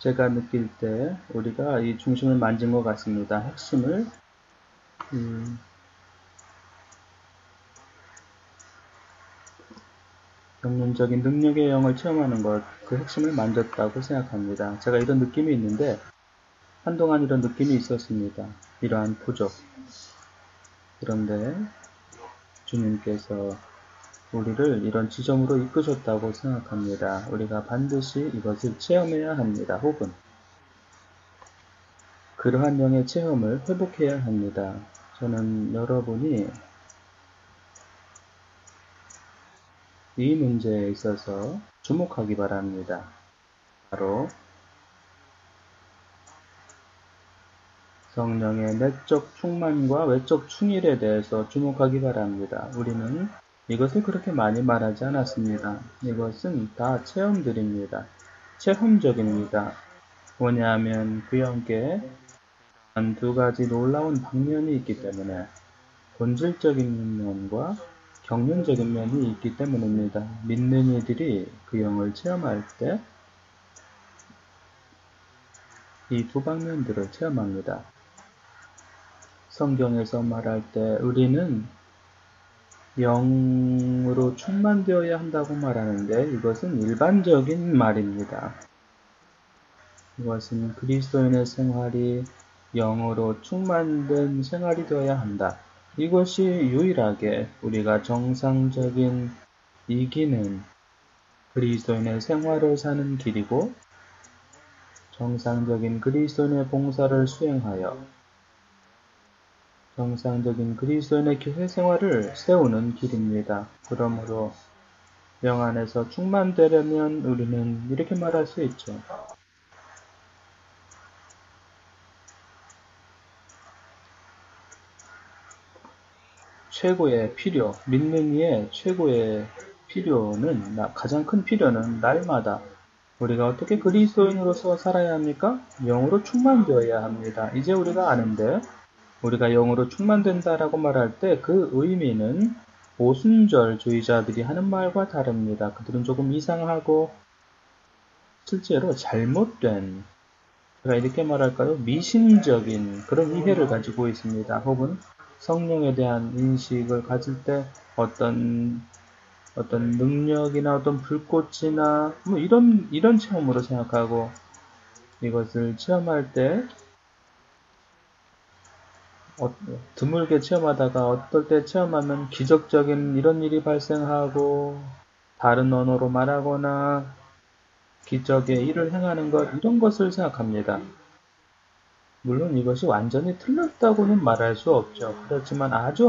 제가 느낄 때 우리가 이 중심을 만진 것 같습니다. 핵심을 경륜적인 능력의 영을 체험하는 것, 그 핵심을 만졌다고 생각합니다. 제가 이런 느낌이 있는데 한동안 이런 느낌이 있었습니다. 이러한 부족. 그런데 주님께서 우리를 이런 지점으로 이끄셨다고 생각합니다. 우리가 반드시 이것을 체험해야 합니다. 혹은 그러한 영의 체험을 회복해야 합니다. 저는 여러분이 이 문제에 있어서 주목하기 바랍니다. 바로 성령의 내적 충만과 외적 충일에 대해서 주목하기 바랍니다. 우리는 이것을 그렇게 많이 말하지 않았습니다. 이것은 다 체험들입니다. 체험적입니다. 뭐냐면 그 영께 한 두 가지 놀라운 방면이 있기 때문에 본질적인 면과 경륜적인 면이 있기 때문입니다. 믿는 이들이 그 영을 체험할 때 이 두 방면들을 체험합니다. 성경에서 말할 때 우리는 영으로 충만되어야 한다고 말하는데 이것은 일반적인 말입니다. 이것은 그리스도인의 생활이 영으로 충만된 생활이 되어야 한다. 이것이 유일하게 우리가 정상적인 이기는 그리스도인의 생활을 사는 길이고 정상적인 그리스도인의 봉사를 수행하여 정상적인 그리스도인의 교회 생활을 세우는 길입니다. 그러므로 영 안에서 충만되려면 우리는 이렇게 말할 수 있죠. 최고의 필요, 믿는 이의 최고의 필요는, 가장 큰 필요는 날마다 우리가 어떻게 그리스도인으로서 살아야 합니까? 영으로 충만되어야 합니다. 이제 우리가 아는데 우리가 영으로 충만된다라고 말할 때 그 의미는 오순절주의자들이 하는 말과 다릅니다. 그들은 조금 이상하고 실제로 잘못된, 제가 이렇게 말할까요? 미신적인 그런 이해를 가지고 있습니다. 혹은 성령에 대한 인식을 가질 때 어떤 능력이나 어떤 불꽃이나 뭐 이런 체험으로 생각하고 이것을 체험할 때 드물게 체험하다가 어떨 때 체험하면 기적적인 이런 일이 발생하고 다른 언어로 말하거나 기적의 일을 행하는 것, 이런 것을 생각합니다. 물론 이것이 완전히 틀렸다고는 말할 수 없죠. 그렇지만 아주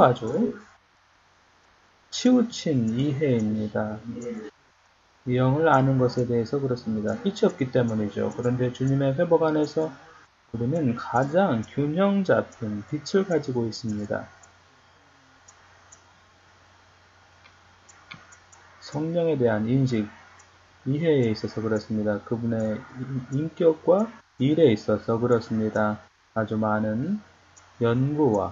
치우친 이해입니다. 이 영을 아는 것에 대해서 그렇습니다. 빛이 없기 때문이죠. 그런데 주님의 회복 안에서 우리는 가장 균형 잡힌 빛을 가지고 있습니다. 성령에 대한 인식, 이해에 있어서 그렇습니다. 그분의 인격과 일에 있어서 그렇습니다. 아주 많은 연구와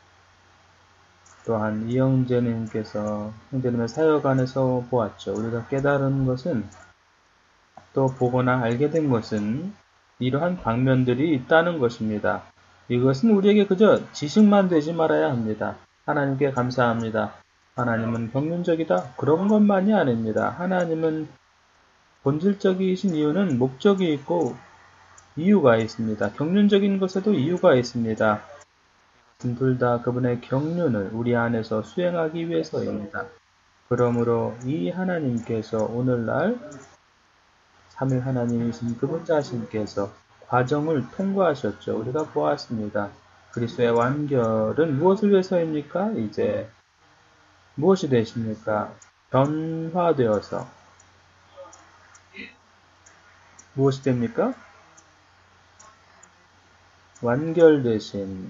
또한 이영재님께서 형제님의 사역 안에서 보았죠. 우리가 깨달은 것은 또 보거나 알게 된 것은 이러한 방면들이 있다는 것입니다. 이것은 우리에게 그저 지식만 되지 말아야 합니다. 하나님께 감사합니다. 하나님은 경륜적이다. 그런 것만이 아닙니다. 하나님은 본질적이신 이유는 목적이 있고 이유가 있습니다. 경륜적인 것에도 이유가 있습니다. 둘 다 그분의 경륜을 우리 안에서 수행하기 위해서입니다. 그러므로 이 하나님께서 오늘날 삼위 하나님이신 그분 자신께서 과정을 통과하셨죠. 우리가 보았습니다. 그리스도의 완결은 무엇을 위해서입니까? 이제 무엇이 되십니까? 변화되어서 무엇이 됩니까? 완결되신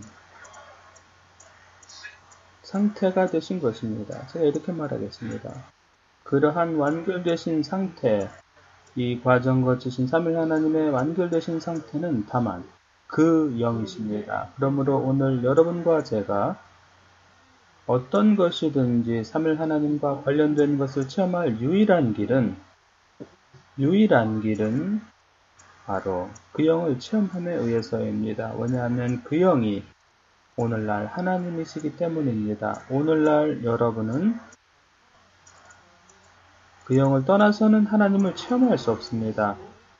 상태가 되신 것입니다. 제가 이렇게 말하겠습니다. 그러한 완결되신 상태, 이 과정 거치신 삼위 하나님의 완결되신 상태는 다만 그 영이십니다. 그러므로 오늘 여러분과 제가 어떤 것이든지 삼위 하나님과 관련된 것을 체험할 유일한 길은 바로 그 영을 체험함에 의해서입니다. 왜냐하면 그 영이 오늘날 하나님이시기 때문입니다. 오늘날 여러분은 그 영을 떠나서는 하나님을 체험할 수 없습니다.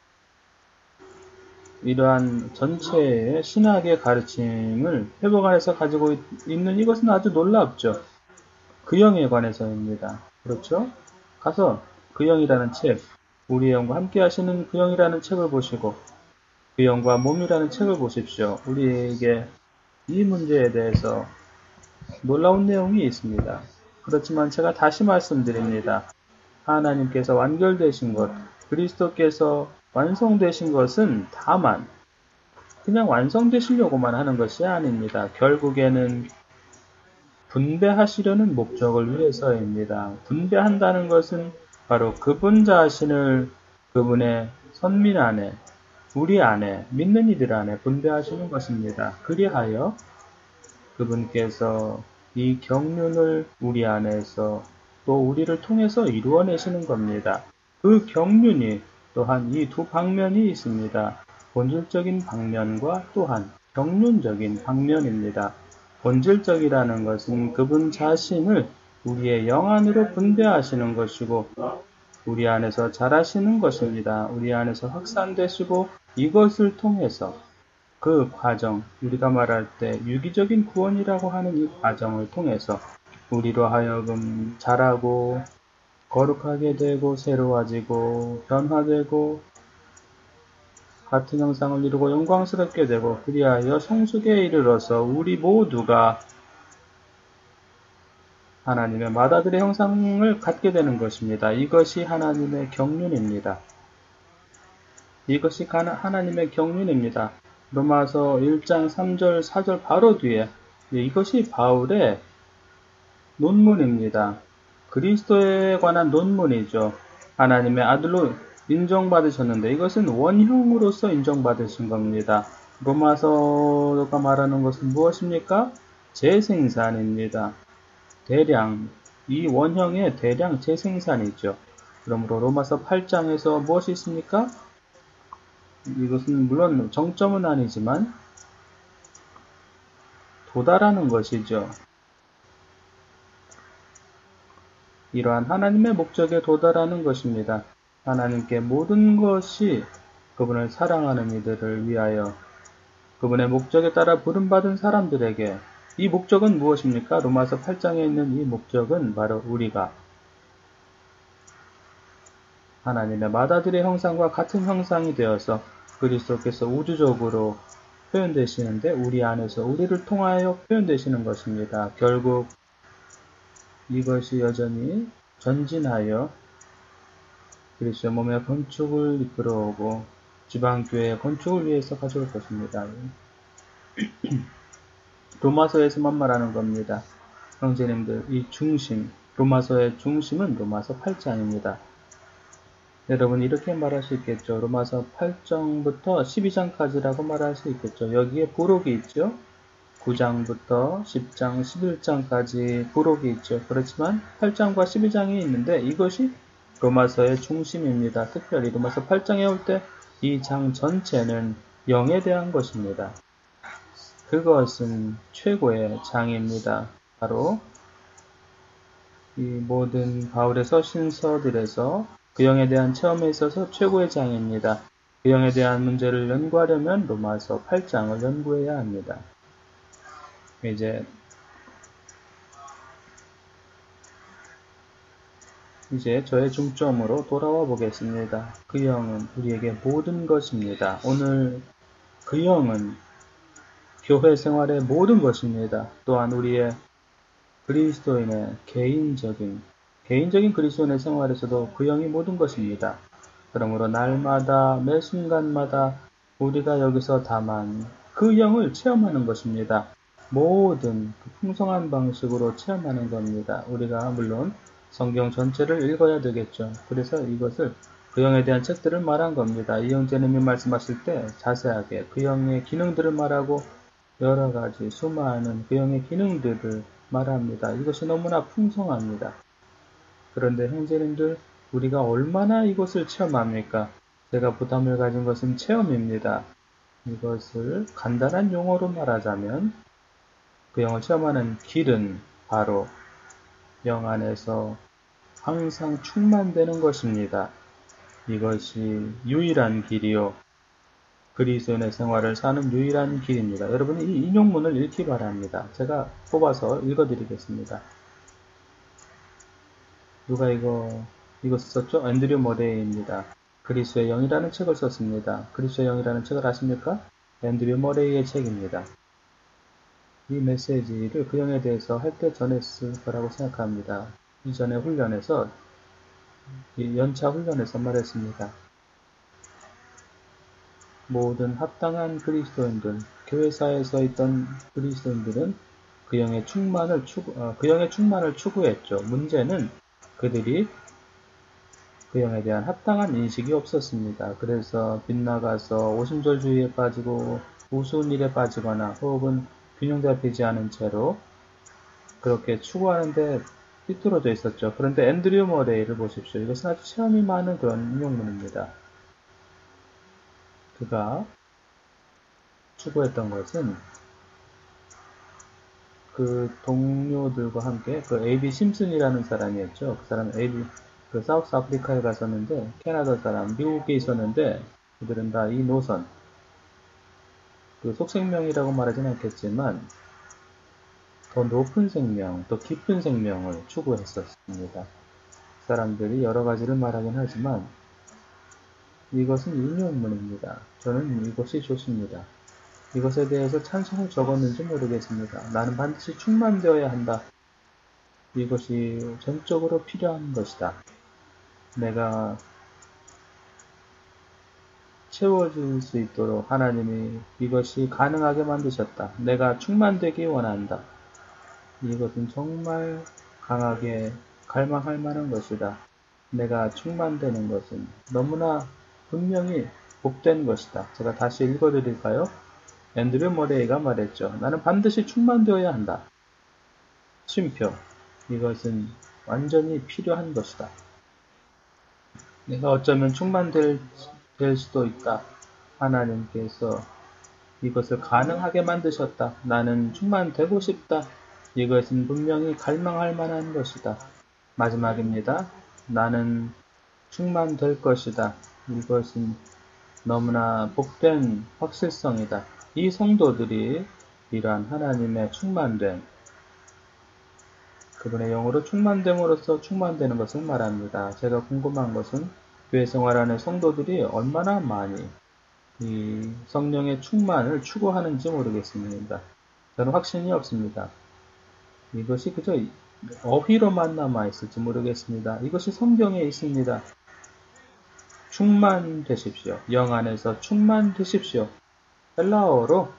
이러한 전체의 신학의 가르침을 회복안에서 가지고 있는 이것은 아주 놀랍죠. 그 영에 관해서입니다. 그렇죠? 가서 그 영이라는 책, 우리의 영과 함께 하시는 그 영이라는 책을 보시고 그 영과 몸이라는 책을 보십시오. 우리에게 이 문제에 대해서 놀라운 내용이 있습니다. 그렇지만 제가 다시 말씀드립니다. 하나님께서 완결되신 것, 그리스도께서 완성되신 것은 다만 그냥 완성되시려고만 하는 것이 아닙니다. 결국에는 분배하시려는 목적을 위해서입니다. 분배한다는 것은 바로 그분 자신을 그분의 선민 안에, 우리 안에, 믿는 이들 안에 분배하시는 것입니다. 그리하여 그분께서 이 경륜을 우리 안에서 또 우리를 통해서 이루어내시는 겁니다. 그 경륜이 또한 이 두 방면이 있습니다. 본질적인 방면과 또한 경륜적인 방면입니다. 본질적이라는 것은 그분 자신을 우리의 영 안으로 분배하시는 것이고 우리 안에서 자라시는 것입니다. 우리 안에서 확산되시고 이것을 통해서 그 과정, 우리가 말할 때 유기적인 구원이라고 하는 이 과정을 통해서 우리로 하여금 자라고 거룩하게 되고 새로워지고 변화되고 같은 형상을 이루고 영광스럽게 되고 그리하여 성숙에 이르러서 우리 모두가 하나님의 맏아들의 형상을 갖게 되는 것입니다. 이것이 하나님의 경륜입니다. 이것이 하나님의 경륜입니다. 로마서 1장 3절 4절 바로 뒤에 이것이 바울의 논문입니다. 그리스도에 관한 논문이죠. 하나님의 아들로 인정받으셨는데 이것은 원형으로서 인정받으신 겁니다. 로마서가 말하는 것은 무엇입니까? 재생산입니다. 대량, 이 원형의 대량 재생산이죠. 그러므로 로마서 8장에서 무엇이 있습니까? 이것은 물론 정점은 아니지만 도달하는 것이죠. 이러한 하나님의 목적에 도달하는 것입니다. 하나님께 모든 것이 그분을 사랑하는 이들을 위하여 그분의 목적에 따라 부름받은 사람들에게 이 목적은 무엇입니까? 로마서 8장에 있는 이 목적은 바로 우리가 하나님의 맏아들의 형상과 같은 형상이 되어서 그리스도께서 우주적으로 표현되시는데 우리 안에서 우리를 통하여 표현되시는 것입니다. 결국 이것이 여전히 전진하여 그리스도 몸의 건축을 이끌어오고 지방교회의 건축을 위해서 가져올 것입니다. 로마서에서만 말하는 겁니다. 형제님들, 이 중심, 로마서의 중심은 로마서 8장입니다. 여러분 이렇게 말할 수 있겠죠. 로마서 8장부터 12장까지라고 말할 수 있겠죠. 여기에 부록이 있죠. 9장부터 10장, 11장까지 부록이 있죠. 그렇지만 8장과 12장이 있는데 이것이 로마서의 중심입니다. 특별히 로마서 8장에 올 때 이 장 전체는 영에 대한 것입니다. 그것은 최고의 장입니다. 바로 이 모든 바울의 서신서들에서 그 영에 대한 체험에 있어서 최고의 장입니다. 그 영에 대한 문제를 연구하려면 로마서 8장을 연구해야 합니다. 이제 저의 중점으로 돌아와 보겠습니다. 그 영은 우리에게 모든 것입니다. 오늘 그 영은 교회 생활의 모든 것입니다. 또한 우리의 그리스도인의 개인적인 그리스도인의 생활에서도 그 영이 모든 것입니다. 그러므로 날마다 매 순간마다 우리가 여기서 다만 그 영을 체험하는 것입니다. 모든 그 풍성한 방식으로 체험하는 겁니다. 우리가 물론 성경 전체를 읽어야 되겠죠. 그래서 이것을 그 영에 대한 책들을 말한 겁니다. 이 형제님이 말씀하실 때 자세하게 그 영의 기능들을 말하고 여러 가지 수많은 그 영의 기능들을 말합니다. 이것이 너무나 풍성합니다. 그런데 형제님들, 우리가 얼마나 이것을 체험합니까? 제가 부담을 가진 것은 체험입니다. 이것을 간단한 용어로 말하자면 그 영을 체험하는 길은 바로 영 안에서 항상 충만되는 것입니다. 이것이 유일한 길이요. 그리스도인의 생활을 사는 유일한 길입니다. 여러분이 이 인용문을 읽기 바랍니다. 제가 뽑아서 읽어드리겠습니다. 누가 이거 썼죠? 앤드류 머레이입니다. 그리스도의 영이라는 책을 썼습니다. 그리스도의 영이라는 책을 아십니까? 앤드류 머레이의 책입니다. 이 메시지를 그 영에 대해서 할 때 전했을 거라고 생각합니다. 이전에 훈련에서, 연차 훈련에서 말했습니다. 모든 합당한 그리스도인들, 교회사에서 있던 그리스도인들은 그 영의 충만을 추구했죠. 문제는 그들이 그 영에 대한 합당한 인식이 없었습니다. 그래서 빗나가서 오순절주의에 빠지고 우스운 일에 빠지거나 혹은 균형 잡히지 않은 채로 그렇게 추구하는데 삐뚤어져 있었죠. 그런데 앤드류 머레이를 보십시오. 이것은 아주 체험이 많은 그런 인용문입니다. 그가 추구했던 것은 그 동료들과 함께 그 A.B. 심슨이라는 사람이었죠. 그 사람은 그 사우스 아프리카에 갔었는데 캐나다 사람, 미국에 있었는데 그들은 다 이 노선, 그 속생명이라고 말하지는 않겠지만 더 높은 생명, 더 깊은 생명을 추구했었습니다. 사람들이 여러 가지를 말하긴 하지만 이것은 인용문입니다. 저는 이것이 좋습니다. 이것에 대해서 찬성을 적었는지 모르겠습니다. 나는 반드시 충만되어야 한다. 이것이 전적으로 필요한 것이다. 내가 채워질 수 있도록 하나님이 이것이 가능하게 만드셨다. 내가 충만되기 원한다. 이것은 정말 강하게 갈망할 만한 것이다. 내가 충만되는 것은 너무나 분명히 복된 것이다. 제가 다시 읽어드릴까요? 앤드류 머레이가 말했죠. 나는 반드시 충만되어야 한다. 쉼표. 이것은 완전히 필요한 것이다. 내가 어쩌면 충만될 수도 있다. 하나님께서 이것을 가능하게 만드셨다. 나는 충만되고 싶다. 이것은 분명히 갈망할 만한 것이다. 마지막입니다. 나는 충만될 것이다. 이것은 너무나 복된 확실성이다. 이 성도들이 이러한 하나님의 충만됨, 그분의 영으로 충만됨으로써 충만되는 것을 말합니다. 제가 궁금한 것은 교회 생활하는 성도들이 얼마나 많이 이 성령의 충만을 추구하는지 모르겠습니다. 저는 확신이 없습니다. 이것이 그저 어휘로만 남아있을지 모르겠습니다. 이것이 성경에 있습니다. 충만되십시오. 영 안에서 충만되십시오. 헬라어로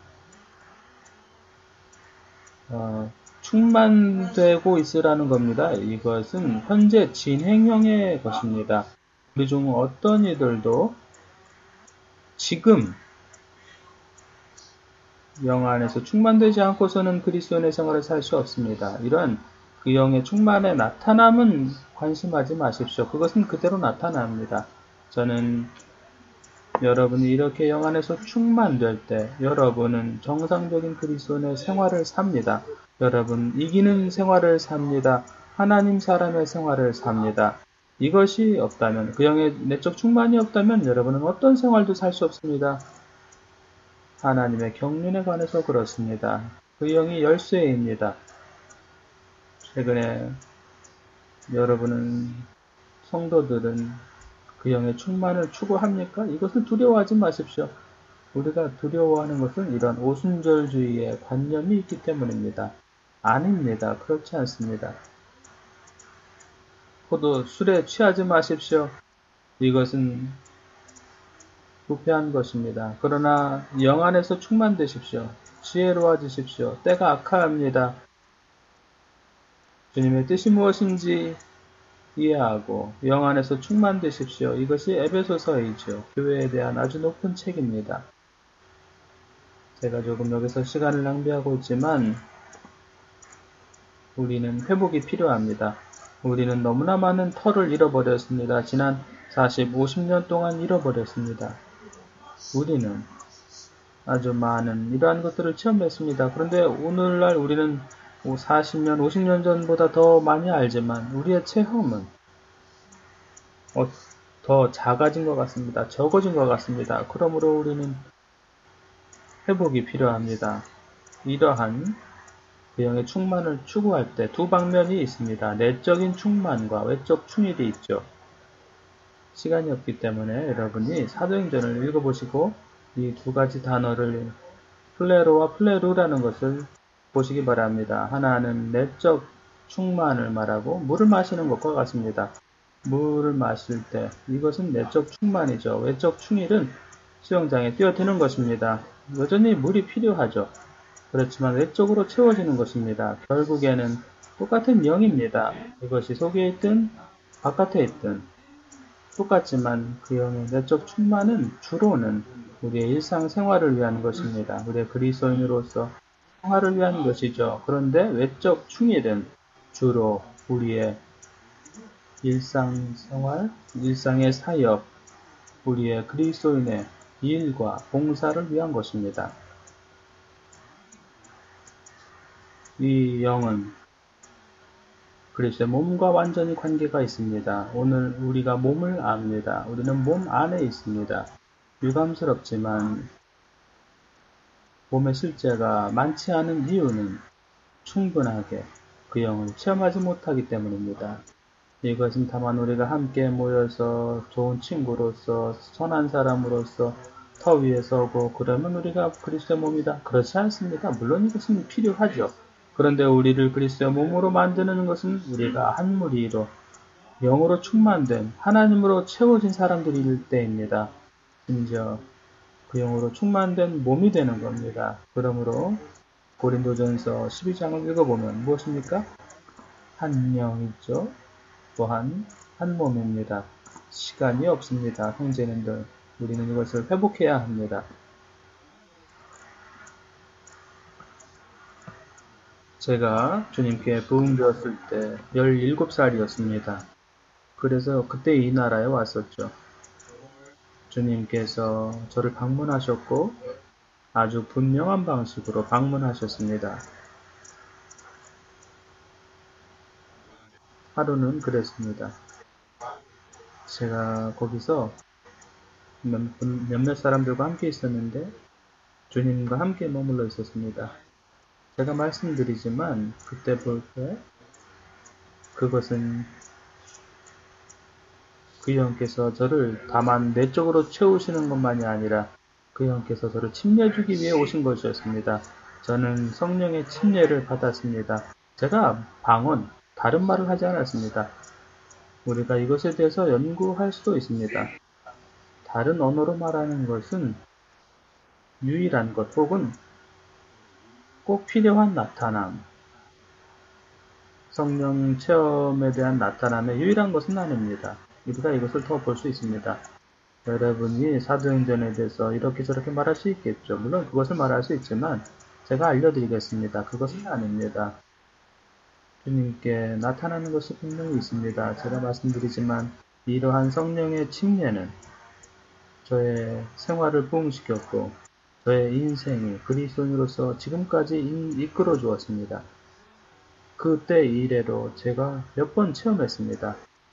충만되고 있으라는 겁니다. 이것은 현재 진행형의 것입니다. 우리 중 어떤 이들도 지금 영 안에서 충만되지 않고서는 그리스도인의 생활을 살 수 없습니다. 이런 그 영의 충만의 나타남은 관심하지 마십시오. 그것은 그대로 나타납니다. 저는 여러분이 이렇게 영 안에서 충만될 때 여러분은 정상적인 그리스도인의 생활을 삽니다. 여러분 이기는 생활을 삽니다. 하나님 사람의 생활을 삽니다. 이것이 없다면, 그 영의 내적 충만이 없다면 여러분은 어떤 생활도 살 수 없습니다. 하나님의 경륜에 관해서 그렇습니다. 그 영이 열쇠입니다. 최근에 여러분은, 성도들은 그 영의 충만을 추구합니까? 이것을 두려워하지 마십시오. 우리가 두려워하는 것은 이런 오순절주의의 관념이 있기 때문입니다. 아닙니다. 그렇지 않습니다. 술에 취하지 마십시오. 이것은 부패한 것입니다. 그러나 영 안에서 충만되십시오. 지혜로워지십시오. 때가 악하합니다. 주님의 뜻이 무엇인지 이해하고 영 안에서 충만되십시오. 이것이 에베소서이죠. 교회에 대한 아주 높은 책입니다. 제가 조금 여기서 시간을 낭비하고 있지만 우리는 회복이 필요합니다. 우리는 너무나 많은 터를 잃어버렸습니다. 지난 40, 50년 동안 잃어버렸습니다. 우리는 아주 많은 이러한 것들을 체험했습니다. 그런데 오늘날 우리는 40년, 50년 전보다 더 많이 알지만 우리의 체험은 더 작아진 것 같습니다. 적어진 것 같습니다. 그러므로 우리는 회복이 필요합니다. 이러한 그 영의 충만을 추구할 때 두 방면이 있습니다. 내적인 충만과 외적 충일이 있죠. 시간이 없기 때문에 여러분이 사도행전을 읽어보시고 이 두 가지 단어를 플레로와 플레루라는 것을 보시기 바랍니다. 하나는 내적 충만을 말하고 물을 마시는 것과 같습니다. 물을 마실 때 이것은 내적 충만이죠. 외적 충일은 수영장에 뛰어드는 것입니다. 여전히 물이 필요하죠. 그렇지만 외적으로 채워지는 것입니다. 결국에는 똑같은 영입니다. 이것이 속에 있든 바깥에 있든 똑같지만 그 영의 내적 충만은 주로는 우리의 일상생활을 위한 것입니다. 우리의 그리스도인으로서 생활을 위한 것이죠. 그런데 외적 충일은 주로 우리의 일상생활, 일상의 사역, 우리의 그리스도인의 일과 봉사를 위한 것입니다. 이 영은 그리스도의 몸과 완전히 관계가 있습니다. 오늘 우리가 몸을 압니다. 우리는 몸 안에 있습니다. 유감스럽지만 몸의 실제가 많지 않은 이유는 충분하게 그 영을 체험하지 못하기 때문입니다. 이것은 다만 우리가 함께 모여서 좋은 친구로서 선한 사람으로서 터 위에 서고 그러면 우리가 그리스도의 몸이다. 그렇지 않습니다. 물론 이것은 필요하죠. 그런데 우리를 그리스도의 몸으로 만드는 것은 우리가 한 무리로 영으로 충만된 하나님으로 채워진 사람들일 때입니다. 심지어 그 영으로 충만된 몸이 되는 겁니다. 그러므로 고린도전서 12장을 읽어보면 무엇입니까? 한 영이죠. 또한 한 몸입니다. 시간이 없습니다. 형제님들, 우리는 이것을 회복해야 합니다. 제가 주님께 부흥되었을 때 17살이었습니다. 그래서 그때 이 나라에 왔었죠. 주님께서 저를 방문하셨고 아주 분명한 방식으로 방문하셨습니다. 하루는 그랬습니다. 제가 거기서 몇몇 사람들과 함께 있었는데 주님과 함께 머물러 있었습니다. 제가 말씀드리지만 그때 볼 때 그것은 그 영께서 저를 다만 내적으로 채우시는 것만이 아니라 그 영께서 저를 침례주기 위해 오신 것이었습니다. 저는 성령의 침례를 받았습니다. 제가 다른 말을 하지 않았습니다. 우리가 이것에 대해서 연구할 수도 있습니다. 다른 언어로 말하는 것은 유일한 것 혹은 꼭 필요한 나타남, 성령 체험에 대한 나타남의 유일한 것은 아닙니다. 우리가 이것을 더 볼 수 있습니다. 여러분이 사도행전에 대해서 이렇게 저렇게 말할 수 있겠죠. 물론 그것을 말할 수 있지만 제가 알려드리겠습니다. 그것은 아닙니다. 주님께 나타나는 것이 분명히 있습니다. 제가 말씀드리지만 이러한 성령의 침례는 저의 생활을 부흥시켰고 저의 인생이 그리스도인으로서 지금까지 이끌어 주었습니다. 그때 이래로 제가 몇 번 체험했습니다.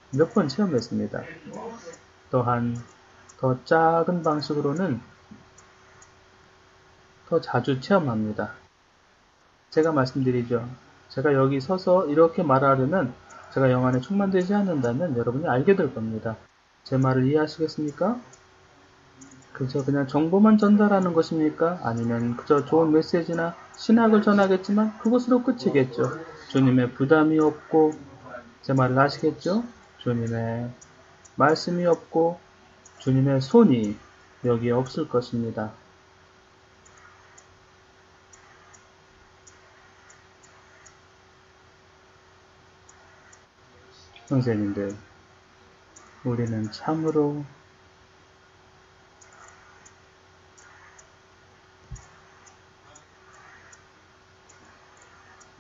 또한 더 작은 방식으로는 더 자주 체험합니다. 제가 말씀드리죠. 제가 여기 서서 이렇게 말하려면 제가 영 안에 충만되지 않는다면 여러분이 알게 될 겁니다. 제 말을 이해하시겠습니까? 그냥 정보만 전달하는 것입니까? 아니면 그저 좋은 메시지나 신학을 전하겠지만 그것으로 끝이겠죠. 주님의 부담이 없고 제 말을 아시겠죠? 주님의 말씀이 없고 주님의 손이 여기에 없을 것입니다. 형제님들, 우리는 참으로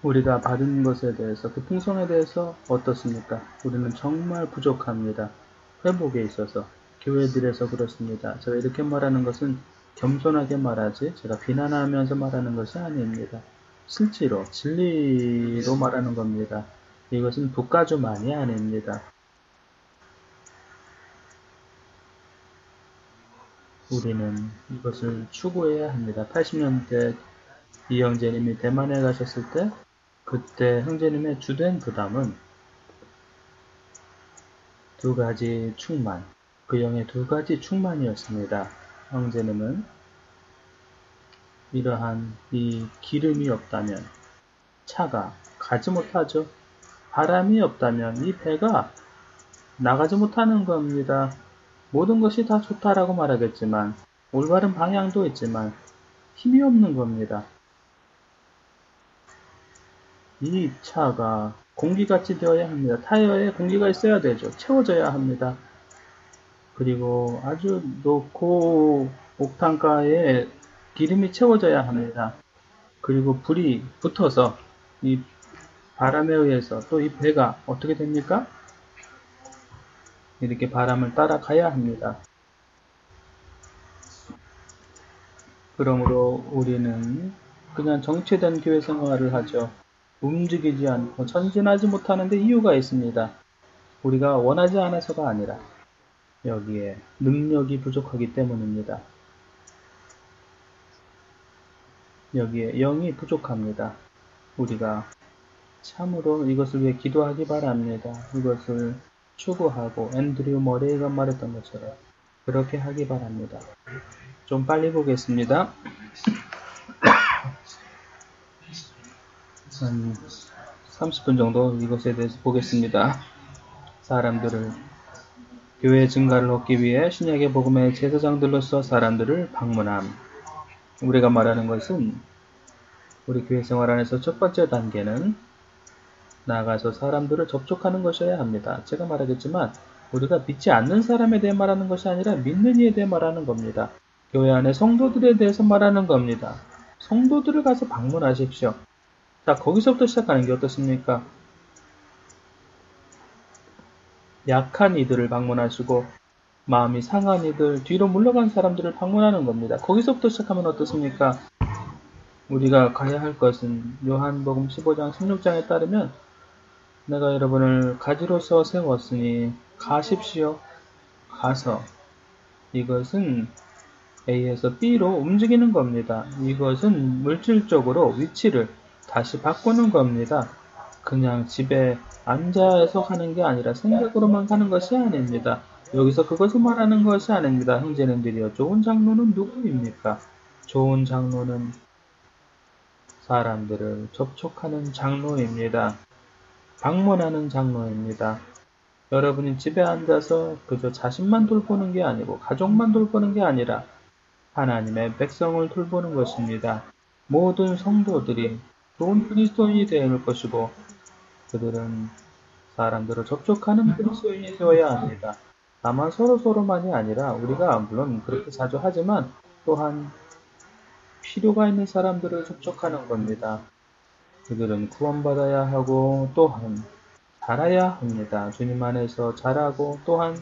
우리가 받은 것에 대해서, 그 풍성에 대해서 어떻습니까? 우리는 정말 부족합니다. 회복에 있어서. 교회들에서 그렇습니다. 제가 이렇게 말하는 것은 겸손하게 말하지, 제가 비난하면서 말하는 것이 아닙니다. 실제로, 진리로 말하는 겁니다. 이것은 북가주만이 아닙니다. 우리는 이것을 추구해야 합니다. 80년대 이 형제님이 대만에 가셨을 때 그때 형제님의 주된 부담은 두 가지 충만, 그 영의 두 가지 충만이었습니다. 형제님은 이러한 이 기름이 없다면 차가 가지 못하죠. 바람이 없다면 이 배가 나가지 못하는 겁니다. 모든 것이 다 좋다라고 말하겠지만 올바른 방향도 있지만 힘이 없는 겁니다. 이 차가 공기같이 되어야 합니다. 타이어에 공기가 있어야 되죠. 채워져야 합니다. 그리고 아주 높고 옥탄가에 기름이 채워져야 합니다. 그리고 불이 붙어서 이 바람에 의해서 또 이 배가 어떻게 됩니까? 이렇게 바람을 따라가야 합니다. 그러므로 우리는 그냥 정체된 교회 생활을 하죠. 움직이지 않고 전진하지 못하는데 이유가 있습니다. 우리가 원하지 않아서가 아니라 여기에 능력이 부족하기 때문입니다. 여기에 영이 부족합니다. 우리가 참으로 이것을 위해 기도하기 바랍니다. 이것을 추구하고 앤드류 머레이가 말했던 것처럼 그렇게 하기 바랍니다. 좀 빨리 보겠습니다. 한 30분 정도 이것에 대해서 보겠습니다. 사람들을 교회 증가를 얻기 위해 신약의 복음의 제사장들로서 사람들을 방문함. 우리가 말하는 것은 우리 교회 생활 안에서 첫 번째 단계는 나아가서 사람들을 접촉하는 것이어야 합니다. 제가 말하겠지만 우리가 믿지 않는 사람에 대해 말하는 것이 아니라 믿는 이에 대해 말하는 겁니다. 교회 안에 성도들에 대해서 말하는 겁니다. 성도들을 가서 방문하십시오. 자, 거기서부터 시작하는 게 어떻습니까? 약한 이들을 방문하시고 마음이 상한 이들, 뒤로 물러간 사람들을 방문하는 겁니다. 거기서부터 시작하면 어떻습니까? 우리가 가야 할 것은 요한복음 15장 16장에 따르면 내가 여러분을 가지로서 세웠으니 가십시오. 가서 이것은 A에서 B로 움직이는 겁니다. 이것은 물질적으로 위치를 다시 바꾸는 겁니다. 그냥 집에 앉아서 하는 게 아니라 생각으로만 가는 것이 아닙니다. 여기서 그것을 말하는 것이 아닙니다. 형제님들이여, 좋은 장로는 누구입니까? 좋은 장로는 사람들을 접촉하는 장로입니다. 방문하는 장로입니다. 여러분이 집에 앉아서 그저 자신만 돌보는 게 아니고 가족만 돌보는 게 아니라 하나님의 백성을 돌보는 것입니다. 모든 성도들이 좋은 그리스도인이 되어야 할 것이고 그들은 사람들을 접촉하는 그리스도인이 되어야 합니다. 다만 서로서로만이 아니라 우리가 물론 그렇게 자주 하지만 또한 필요가 있는 사람들을 접촉하는 겁니다. 그들은 구원받아야 하고 또한 자라야 합니다. 주님 안에서 자라고 또한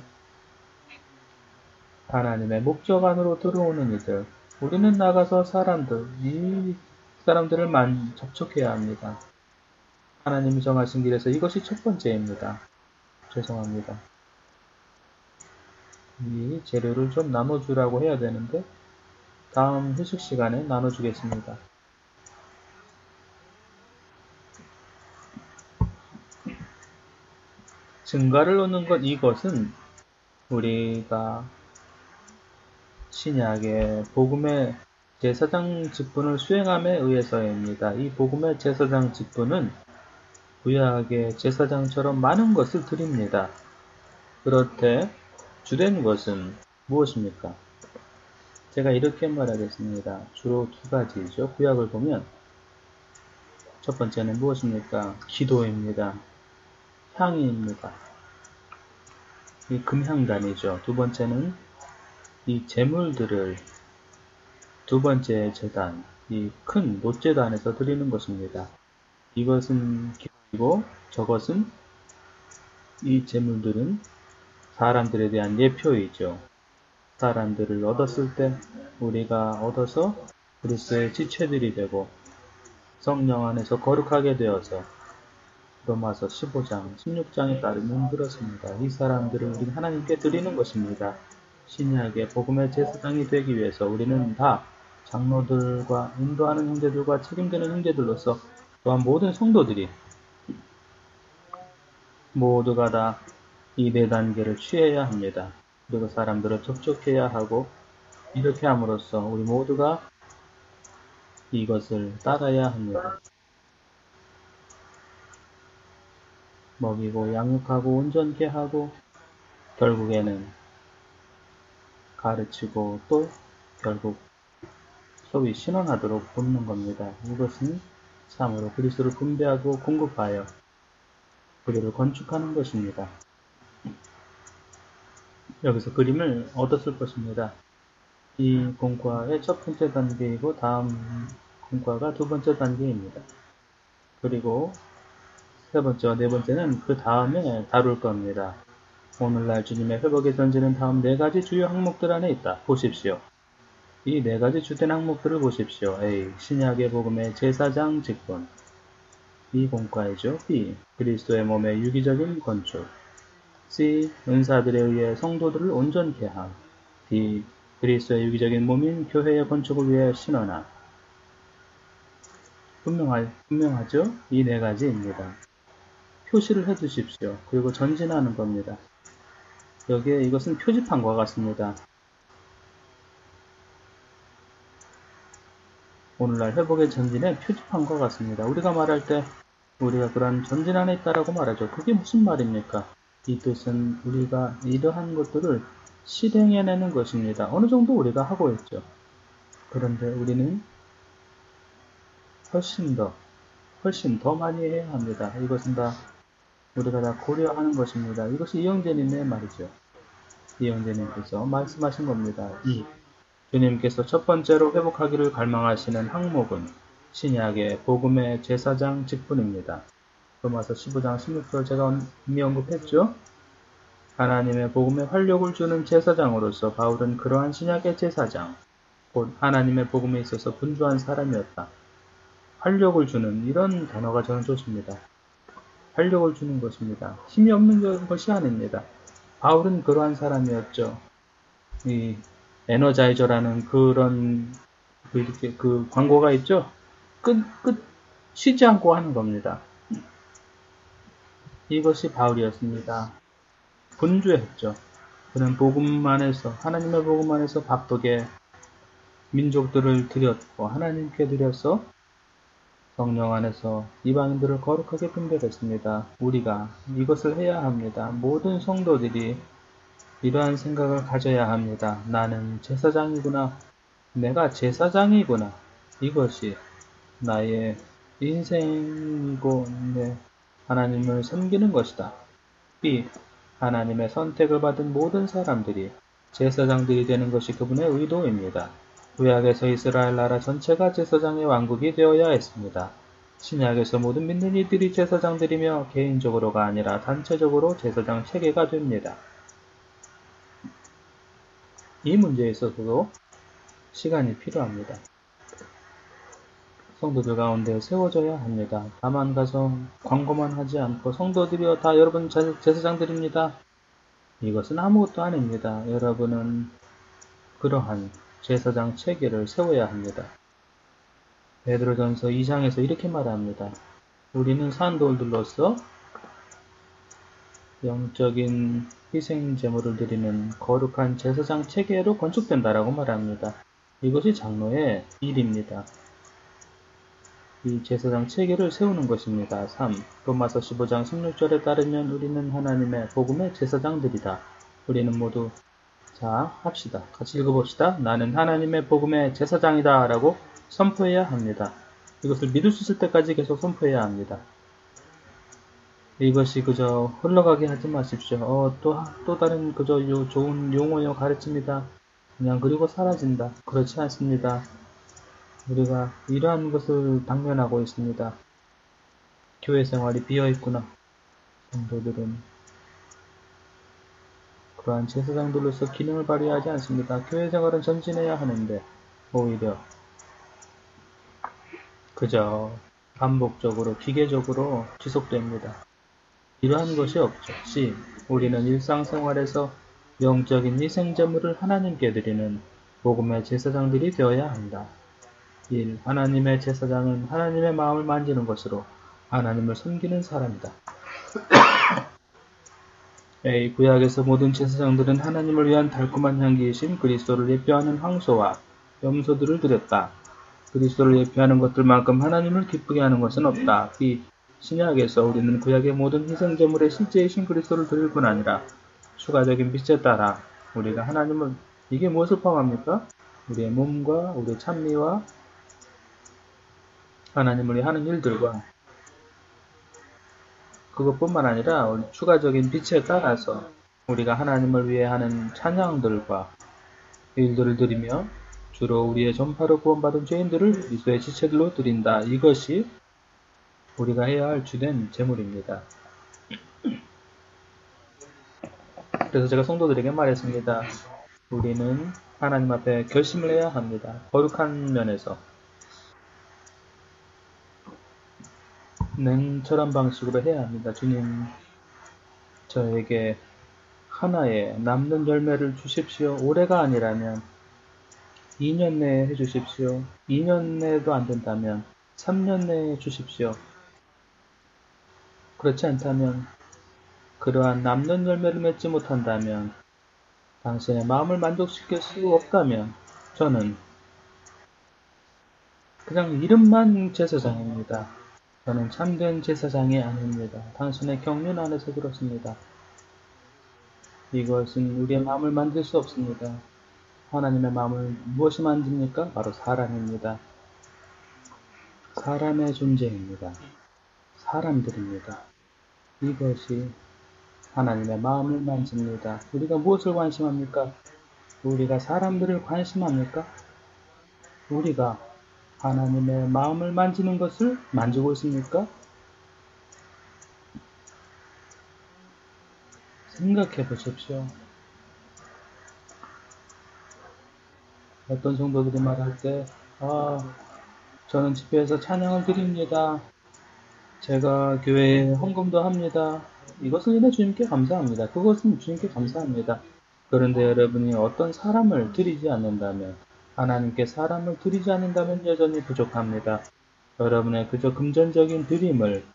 하나님의 목적 안으로 들어오는 이들. 우리는 나가서 이 사람들을 접촉해야 합니다. 하나님이 정하신 길에서 이것이 첫 번째입니다. 죄송합니다. 이 재료를 좀 나눠주라고 해야 되는데 다음 휴식 시간에 나눠주겠습니다. 증가를 얻는 것, 이것은 우리가 신약의 복음의 제사장 직분을 수행함에 의해서입니다. 이 복음의 제사장 직분은 구약의 제사장처럼 많은 것을 드립니다. 그렇되 주된 것은 무엇입니까? 제가 이렇게 말하겠습니다. 주로 두 가지죠. 구약을 보면 첫 번째는 무엇입니까? 기도입니다. 향입니다. 이 금향단이죠. 두 번째는 이 제물들을 두 번째 제단, 이 큰 노제단에서 드리는 것입니다. 이것은 기록이고 저것은 이 제물들은 사람들에 대한 예표이죠. 사람들을 얻었을 때 우리가 얻어서 그리스도의 지체들이 되고 성령 안에서 거룩하게 되어서 로마서 15장, 16장에 따르면 그렇습니다. 이 사람들을 우리 하나님께 드리는 것입니다. 신약의 복음의 제사장이 되기 위해서 우리는 다 장로들과 인도하는 형제들과 책임지는 형제들로서 또한 모든 성도들이 모두가 다 이 네 단계를 취해야 합니다. 그리고 사람들을 접촉해야 하고 이렇게 함으로써 우리 모두가 이것을 따라야 합니다. 먹이고 양육하고 온전케 하고 결국에는 가르치고 또 결국 소위 신원하도록 돕는 겁니다. 이것은 참으로 그리스도를 분배하고 공급하여 그들을 건축하는 것입니다. 여기서 그림을 얻었을 것입니다. 이 공과의 첫 번째 단계이고 다음 공과가 두 번째 단계입니다. 그리고 세 번째와 네 번째는 그 다음에 다룰 겁니다. 오늘날 주님의 회복의 전제는 다음 네 가지 주요 항목들 안에 있다. 보십시오. 이 네 가지 주된 항목들을 보십시오. A. 신약의 복음의 제사장 직분. B. 공과이죠. B. 그리스도의 몸의 유기적인 건축. C. 은사들에 의해 성도들을 온전케 함. D. 그리스도의 유기적인 몸인 교회의 건축을 위해 신원함. 분명하죠? 이 네 가지입니다. 표시를 해 두십시오. 그리고 전진하는 겁니다. 여기에 이것은 표지판과 같습니다. 오늘날 회복의 전진의 표지판과 같습니다. 우리가 말할 때 우리가 그러한 전진 안에 있다라고 말하죠. 그게 무슨 말입니까? 이 뜻은 우리가 이러한 것들을 실행해내는 것입니다. 어느 정도 우리가 하고 있죠. 그런데 우리는 훨씬 더 많이 해야 합니다. 이것은 다 우리가 다 고려하는 것입니다. 이것이 이영재님의 말이죠. 이영재님께서 말씀하신 겁니다. 주님께서 첫 번째로 회복하기를 갈망하시는 항목은 신약의 복음의 제사장 직분입니다. 로마서 15장 16절 제가 이미 언급했죠. 하나님의 복음에 활력을 주는 제사장으로서 바울은 그러한 신약의 제사장, 곧 하나님의 복음에 있어서 분주한 사람이었다. 활력을 주는 이런 단어가 저는 좋습니다. 활력을 주는 것입니다. 힘이 없는 것이 아닙니다. 바울은 그러한 사람이었죠. 이 에너자이저라는 그런 그 광고가 있죠. 끝 쉬지 않고 하는 겁니다. 이것이 바울이었습니다. 분주했죠. 그는 복음 안에서 하나님의 복음 안에서 바쁘게 민족들을 드렸고 하나님께 드려서 성령 안에서 이방인들을 거룩하게 분별했습니다. 우리가 이것을 해야 합니다. 모든 성도들이 이러한 생각을 가져야 합니다. 나는 제사장이구나. 내가 제사장이구나. 이것이 나의 인생이고 하나님을 섬기는 것이다. B. 하나님의 선택을 받은 모든 사람들이 제사장들이 되는 것이 그분의 의도입니다. 구약에서 이스라엘 나라 전체가 제사장의 왕국이 되어야 했습니다. 신약에서 모든 믿는 이들이 제사장들이며 개인적으로가 아니라 단체적으로 제사장 체계가 됩니다. 이 문제에 있어서도 시간이 필요합니다. 성도들 가운데 세워져야 합니다. 다만 가서 광고만 하지 않고 성도들이여 다 여러분 제사장들입니다. 이것은 아무것도 아닙니다. 여러분은 그러한 제사장 체계를 세워야 합니다. 베드로전서 2장에서 이렇게 말합니다. 우리는 산돌들로서 영적인 희생 제물을 드리는 거룩한 제사장 체계로 건축된다라고 말합니다. 이것이 장로의 일입니다. 이 제사장 체계를 세우는 것입니다. 3. 로마서 15장 16절에 따르면 우리는 하나님의 복음의 제사장들이다. 우리는 모두 자 합시다. 같이 읽어봅시다. 나는 하나님의 복음의 제사장이다 라고 선포해야 합니다. 이것을 믿을 수 있을 때까지 계속 선포해야 합니다. 이것이 그저 흘러가게 하지 마십시오. 또 다른 그저 좋은 용어요 가르칩니다. 그냥 그리고 사라진다. 그렇지 않습니다. 우리가 이러한 것을 당면하고 있습니다. 교회 생활이 비어있구나. 성도들은 그러한 제사장들로서 기능을 발휘하지 않습니다. 교회 생활은 전진해야 하는데 오히려 그저 반복적으로 기계적으로 지속됩니다. 이러한 것이 없이 우리는 일상생활에서 영적인 희생제물을 하나님께 드리는 복음의 제사장들이 되어야 한다. 1. 하나님의 제사장은 하나님의 마음을 만지는 것으로 하나님을 섬기는 사람이다. A. 구약에서 모든 제사장들은 하나님을 위한 달콤한 향기이신 그리스도를 예표하는 황소와 염소들을 드렸다. 그리스도를 예표하는 것들만큼 하나님을 기쁘게 하는 것은 없다. B. 신약에서 우리는 구약의 모든 희생제물의 실제이신 그리스도를 드릴 뿐 아니라 추가적인 빛에 따라 우리가 하나님을 이게 무엇을 포함합니까? 우리의 몸과 우리의 찬미와 하나님을 위해 하는 일들과 그것뿐만 아니라 추가적인 빛에 따라서 우리가 하나님을 위해 하는 찬양들과 일들을 드리며 주로 우리의 전파로 구원받은 죄인들을 그리스도의 지체들로 드린다. 이것이 우리가 해야 할 주된 제물입니다. 그래서 제가 성도들에게 말했습니다. 우리는 하나님 앞에 결심을 해야 합니다. 거룩한 면에서 냉철한 방식으로 해야 합니다. 주님, 저에게 하나의 남는 열매를 주십시오. 올해가 아니라면 2년 내에 해주십시오. 2년 내에도 안 된다면 3년 내에 주십시오. 그렇지 않다면 그러한 남는 열매를 맺지 못한다면 당신의 마음을 만족시킬 수 없다면 저는 그냥 이름만 제사장입니다. 저는 참된 제사장이 아닙니다. 당신의 경륜 안에서 그렇습니다. 이것은 우리의 마음을 만질 수 없습니다. 하나님의 마음을 무엇이 만집니까? 바로 사람입니다. 사람의 존재입니다. 사람들입니다. 이것이 하나님의 마음을 만집니다. 우리가 무엇을 관심합니까? 우리가 사람들을 관심합니까? 우리가 하나님의 마음을 만지는 것을 만지고 있습니까? 생각해 보십시오. 어떤 성도들이 말할 때, 저는 집회에서 찬양을 드립니다. 제가 교회에 헌금도 합니다. 이것을 인해 주님께 감사합니다. 그것은 주님께 감사합니다. 그런데 여러분이 어떤 사람을 드리지 않는다면, 하나님께 사람을 드리지 않는다면 여전히 부족합니다. 여러분의 그저 금전적인 드림을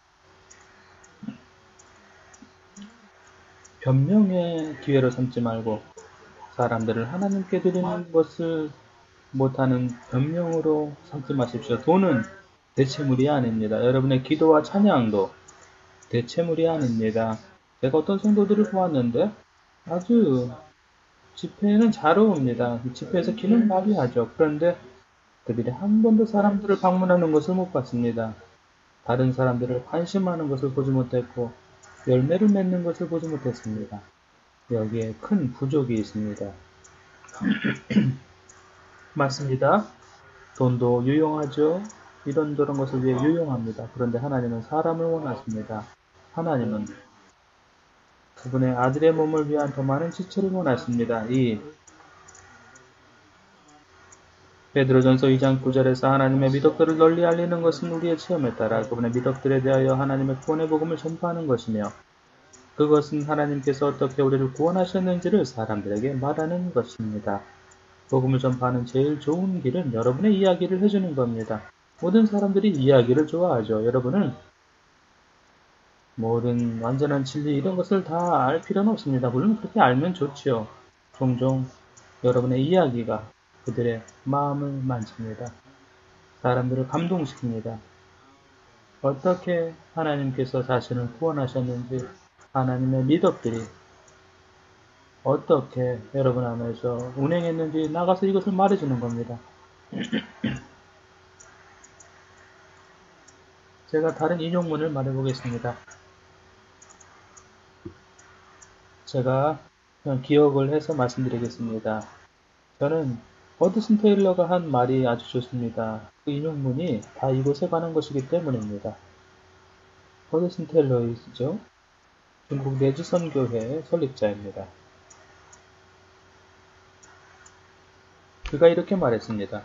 변명의 기회로 삼지 말고 사람들을 하나님께 드리는 것을 못하는 변명으로 삼지 마십시오. 돈은 대체물이 아닙니다. 여러분의 기도와 찬양도 대체물이 아닙니다. 제가 어떤 성도들을 보았는데 아주 집회에는 잘 어울립니다. 집회에서 기능 발휘하죠. 그런데 그들이 한 번도 사람들을 방문하는 것을 못 봤습니다. 다른 사람들을 관심하는 것을 보지 못했고 열매를 맺는 것을 보지 못했습니다. 여기에 큰 부족이 있습니다. 맞습니다. 돈도 유용하죠. 이런저런 것을 위해 유용합니다. 그런데 하나님은 사람을 원하십니다. 하나님은 그분의 아들의 몸을 위한 더 많은 지체를 원하십니다. 이 베드로전서 2장 9절에서 하나님의 미덕들을 널리 알리는 것은 우리의 체험에 따라 그분의 미덕들에 대하여 하나님의 구원의 복음을 전파하는 것이며 그것은 하나님께서 어떻게 우리를 구원하셨는지를 사람들에게 말하는 것입니다. 복음을 전파하는 제일 좋은 길은 여러분의 이야기를 해주는 겁니다. 모든 사람들이 이야기를 좋아하죠. 여러분은 모든 완전한 진리 이런 것을 다 알 필요는 없습니다. 물론 그렇게 알면 좋지요. 종종 여러분의 이야기가 그들의 마음을 만집니다. 사람들을 감동시킵니다. 어떻게 하나님께서 자신을 구원하셨는지 하나님의 미덕들이 어떻게 여러분 안에서 운행했는지 나가서 이것을 말해주는 겁니다. 제가 다른 인용문을 말해보겠습니다. 제가 그냥 기억을 해서 말씀드리겠습니다. 저는 허드슨 테일러가 한 말이 아주 좋습니다. 그 인용문이 다 이곳에 관한 것이기 때문입니다. 허드슨 테일러이죠. 중국 내지선교회 설립자입니다. 그가 이렇게 말했습니다.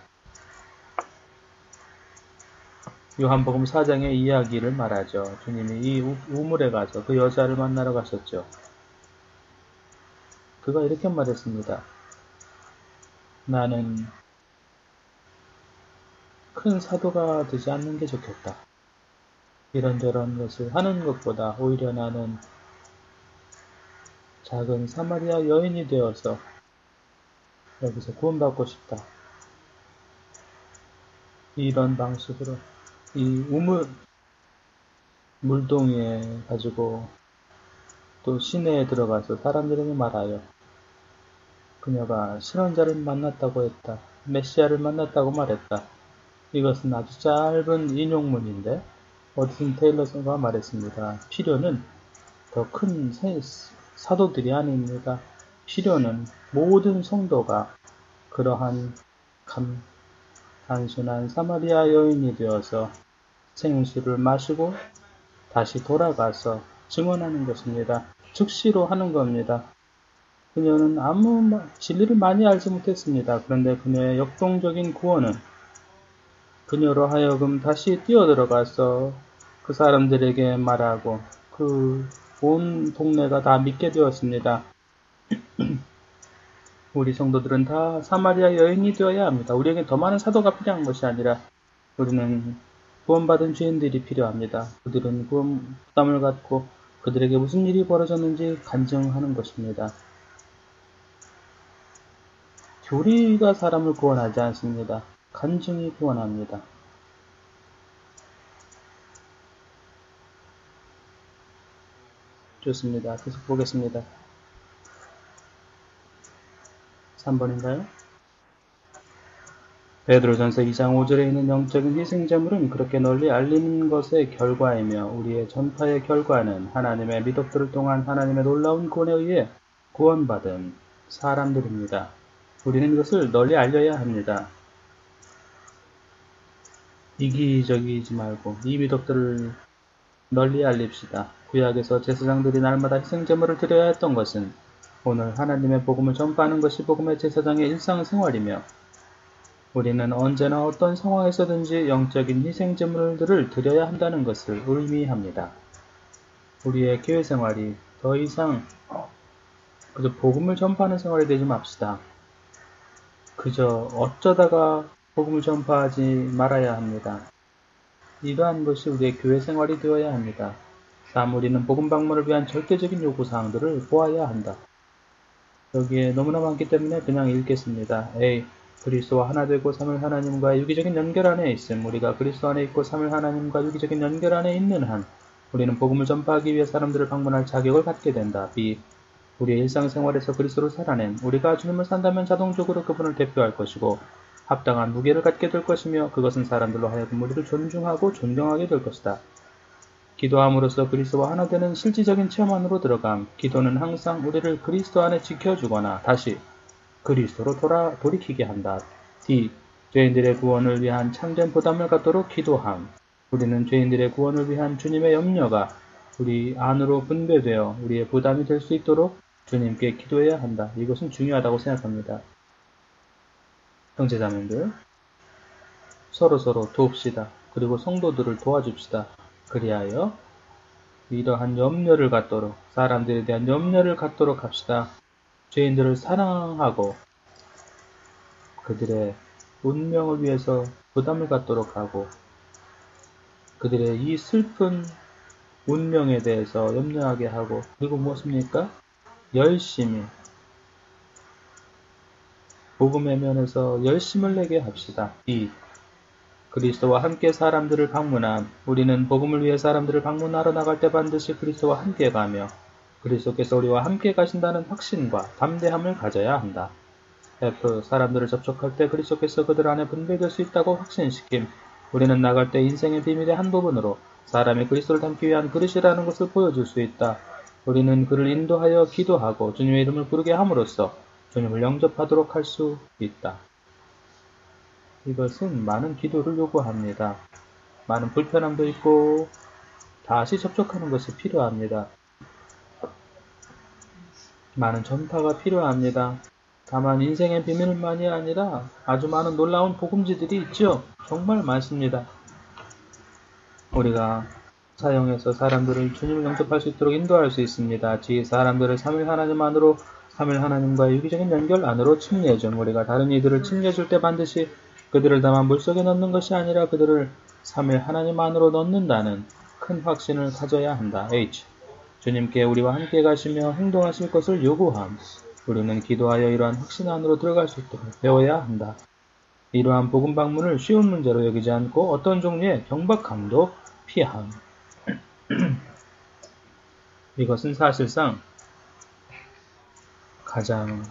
요한복음 4장의 이야기를 말하죠. 주님이 이 우물에 가서 그 여자를 만나러 가셨죠. 그가 이렇게 말했습니다. 나는 큰 사도가 되지 않는 게 좋겠다. 이런저런 것을 하는 것보다 오히려 나는 작은 사마리아 여인이 되어서 여기서 구원받고 싶다. 이런 방식으로 이 물동이에 가지고 또 시내에 들어가서 사람들에게 말하여 그녀가 신원자를 만났다고 했다. 메시아를 만났다고 말했다. 이것은 아주 짧은 인용문인데 어드슨 테일러가 말했습니다. 필요는 더 큰 사도들이 아닙니다. 필요는 모든 성도가 그러한 단순한 사마리아 여인이 되어서 생수를 마시고 다시 돌아가서 증언하는 것입니다. 즉시로 하는 겁니다. 그녀는 아무 진리를 많이 알지 못했습니다. 그런데 그녀의 역동적인 구원은 그녀로 하여금 다시 뛰어들어가서 그 사람들에게 말하고 그 온 동네가 다 믿게 되었습니다. 우리 성도들은 다 사마리아 여인이 되어야 합니다. 우리에게 더 많은 사도가 필요한 것이 아니라 우리는 구원받은 죄인들이 필요합니다. 그들은 구원 부담을 갖고 그들에게 무슨 일이 벌어졌는지 간증하는 것입니다. 교리가 사람을 구원하지 않습니다. 간증이 구원합니다. 좋습니다. 계속 보겠습니다. 3번인가요? 베드로전서 2장 5절에 있는 영적인 희생제물은 그렇게 널리 알리는 것의 결과이며 우리의 전파의 결과는 하나님의 미덕들을 통한 하나님의 놀라운 구원에 의해 구원받은 사람들입니다. 우리는 이것을 널리 알려야 합니다. 이기적이지 말고 이 미덕들을 널리 알립시다. 구약에서 제사장들이 날마다 희생제물을 드려야 했던 것은 오늘 하나님의 복음을 전파하는 것이 복음의 제사장의 일상생활이며 우리는 언제나 어떤 상황에서든지 영적인 희생제물들을 드려야 한다는 것을 의미합니다. 우리의 교회 생활이 더 이상 그저 복음을 전파하는 생활이 되지 맙시다. 그저 어쩌다가 복음을 전파하지 말아야 합니다. 이러한 것이 우리의 교회 생활이 되어야 합니다. 다음 우리는 복음 방문을 위한 절대적인 요구사항들을 보아야 한다. 여기에 너무나 많기 때문에 그냥 읽겠습니다. A. 그리스도와 하나 되고 삼을 하나님과 유기적인 연결 안에 있음. 우리가 그리스도 안에 있고 삼을 하나님과 유기적인 연결 안에 있는 한 우리는 복음을 전파하기 위해 사람들을 방문할 자격을 갖게 된다. B. 우리의 일상생활에서 그리스도를 살아낸 우리가 주님을 산다면 자동적으로 그분을 대표할 것이고 합당한 무게를 갖게 될 것이며 그것은 사람들로 하여금 우리를 존중하고 존경하게 될 것이다. 기도함으로써 그리스도와 하나 되는 실질적인 체험 안으로 들어감. 기도는 항상 우리를 그리스도 안에 지켜주거나 다시 그리스도로 돌이키게 한다. D. 죄인들의 구원을 위한 참된 부담을 갖도록 기도함. 우리는 죄인들의 구원을 위한 주님의 염려가 우리 안으로 분배되어 우리의 부담이 될 수 있도록 주님께 기도해야 한다. 이것은 중요하다고 생각합니다. 형제자매들, 서로서로 돕시다. 그리고 성도들을 도와줍시다. 그리하여 이러한 염려를 갖도록 사람들에 대한 염려를 갖도록 합시다. 죄인들을 사랑하고 그들의 운명을 위해서 부담을 갖도록 하고 그들의 이 슬픈 운명에 대해서 염려하게 하고 그리고 무엇입니까? 열심히 복음의 면에서 열심을 내게 합시다. 2. 그리스도와 함께 사람들을 방문함. 우리는 복음을 위해 사람들을 방문하러 나갈 때 반드시 그리스도와 함께 가며 그리스도께서 우리와 함께 가신다는 확신과 담대함을 가져야 한다. F. 사람들을 접촉할 때 그리스도께서 그들 안에 분배될 수 있다고 확신시킴. 우리는 나갈 때 인생의 비밀의 한 부분으로 사람이 그리스도를 담기 위한 그릇이라는 것을 보여줄 수 있다. 우리는 그를 인도하여 기도하고 주님의 이름을 부르게 함으로써 주님을 영접하도록 할 수 있다. 이것은 많은 기도를 요구합니다. 많은 불편함도 있고 다시 접촉하는 것이 필요합니다. 많은 전파가 필요합니다. 다만 인생의 비밀만이 아니라 아주 많은 놀라운 복음지들이 있죠. 정말 많습니다. 우리가 사용해서 사람들을 주님을 영접할 수 있도록 인도할 수 있습니다. 지 사람들을 삼위 하나님 안으로, 삼위 하나님과의 유기적인 연결 안으로 침례해준 우리가 다른 이들을 침례해줄 때 반드시 그들을 다만 물속에 넣는 것이 아니라 그들을 삼위 하나님 안으로 넣는다는 큰 확신을 가져야 한다. H. 주님께 우리와 함께 가시며 행동하실 것을 요구함. 우리는 기도하여 이러한 확신 안으로 들어갈 수 있도록 배워야 한다. 이러한 복음 방문을 쉬운 문제로 여기지 않고 어떤 종류의 경박함도 피함. 이것은 사실상 가장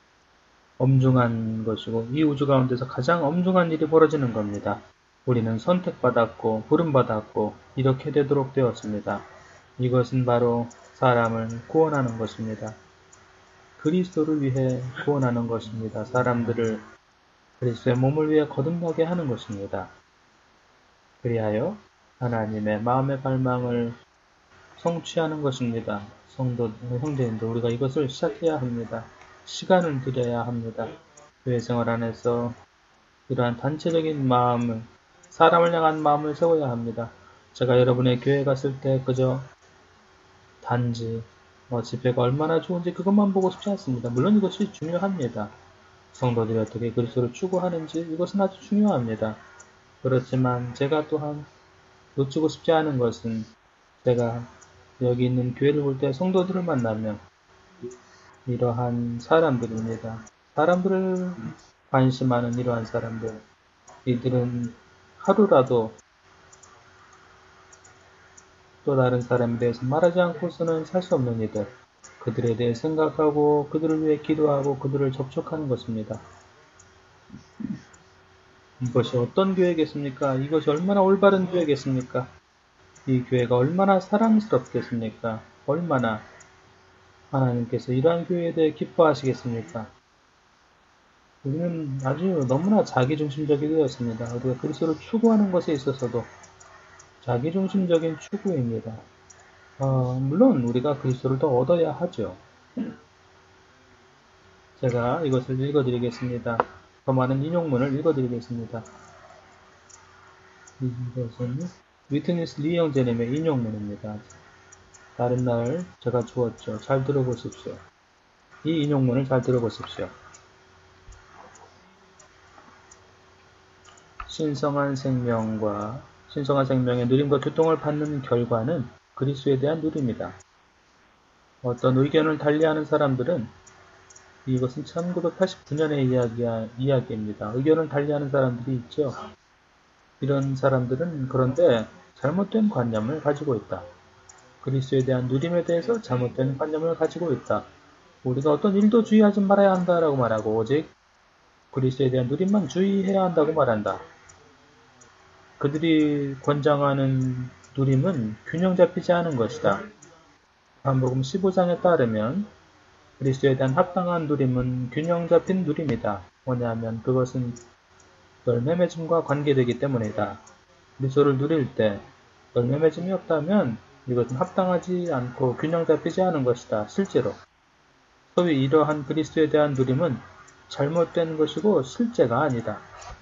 엄중한 것이고 이 우주 가운데서 가장 엄중한 일이 벌어지는 겁니다. 우리는 선택받았고 부름받았고 이렇게 되도록 되었습니다. 이것은 바로 사람을 구원하는 것입니다. 그리스도를 위해 구원하는 것입니다. 사람들을 그리스도의 몸을 위해 거듭나게 하는 것입니다. 그리하여 하나님의 마음의 갈망을 성취하는 것입니다. 성도, 형제인들 우리가 이것을 시작해야 합니다. 시간을 들여야 합니다. 교회 생활 안에서 이러한 단체적인 마음을, 사람을 향한 마음을 세워야 합니다. 제가 여러분의 교회 갔을 때 그저 단지 집회가 얼마나 좋은지 그것만 보고 싶지 않습니다. 물론 이것이 중요합니다. 성도들이 어떻게 그리스도를 추구하는지 이것은 아주 중요합니다. 그렇지만 제가 또한 놓치고 싶지 않은 것은 제가 여기 있는 교회를 볼 때 성도들을 만나면 이러한 사람들입니다. 사람들을 관심하는 이러한 사람들. 이들은 하루라도 또 다른 사람에 대해서 말하지 않고서는 살 수 없는 이들. 그들에 대해 생각하고 그들을 위해 기도하고 그들을 접촉하는 것입니다. 이것이 어떤 교회겠습니까? 이것이 얼마나 올바른 교회겠습니까? 이 교회가 얼마나 사랑스럽겠습니까? 얼마나 하나님께서 이러한 교회에 대해 기뻐하시겠습니까? 우리는 아주 너무나 자기중심적이 되었습니다. 우리가 그리스도를 추구하는 것에 있어서도 자기중심적인 추구입니다. 물론 우리가 그리스도를 더 얻어야 하죠. 제가 이것을 읽어드리겠습니다. 더 많은 인용문을 읽어드리겠습니다. 이것은 위트니스 리 형제님의 인용문입니다. 다른 날 제가 주었죠. 잘 들어보십시오. 이 인용문을 잘 들어보십시오. 신성한 생명의 누림과 교통을 받는 결과는 그리스도에 대한 누림이다. 어떤 의견을 달리하는 사람들은 이것은 1989년의 이야기입니다. 의견을 달리하는 사람들이 있죠. 이런 사람들은 그런데 잘못된 관념을 가지고 있다. 그리스도에 대한 누림에 대해서 잘못된 관념을 가지고 있다. 우리가 어떤 일도 주의하지 말아야 한다라고 말하고 오직 그리스도에 대한 누림만 주의해야 한다고 말한다. 그들이 권장하는 누림은 균형 잡히지 않은 것이다. 요한복음 15장에 따르면 그리스도에 대한 합당한 누림은 균형 잡힌 누림이다. 뭐냐면 그것은 열매 맺음과 관계되기 때문이다. 그리스도를 누릴 때 열매 맺음이 없다면 이것은 합당하지 않고 균형 잡히지 않은 것이다. 실제로 소위 이러한 그리스도에 대한 누림은 잘못된 것이고 실제가 아니다.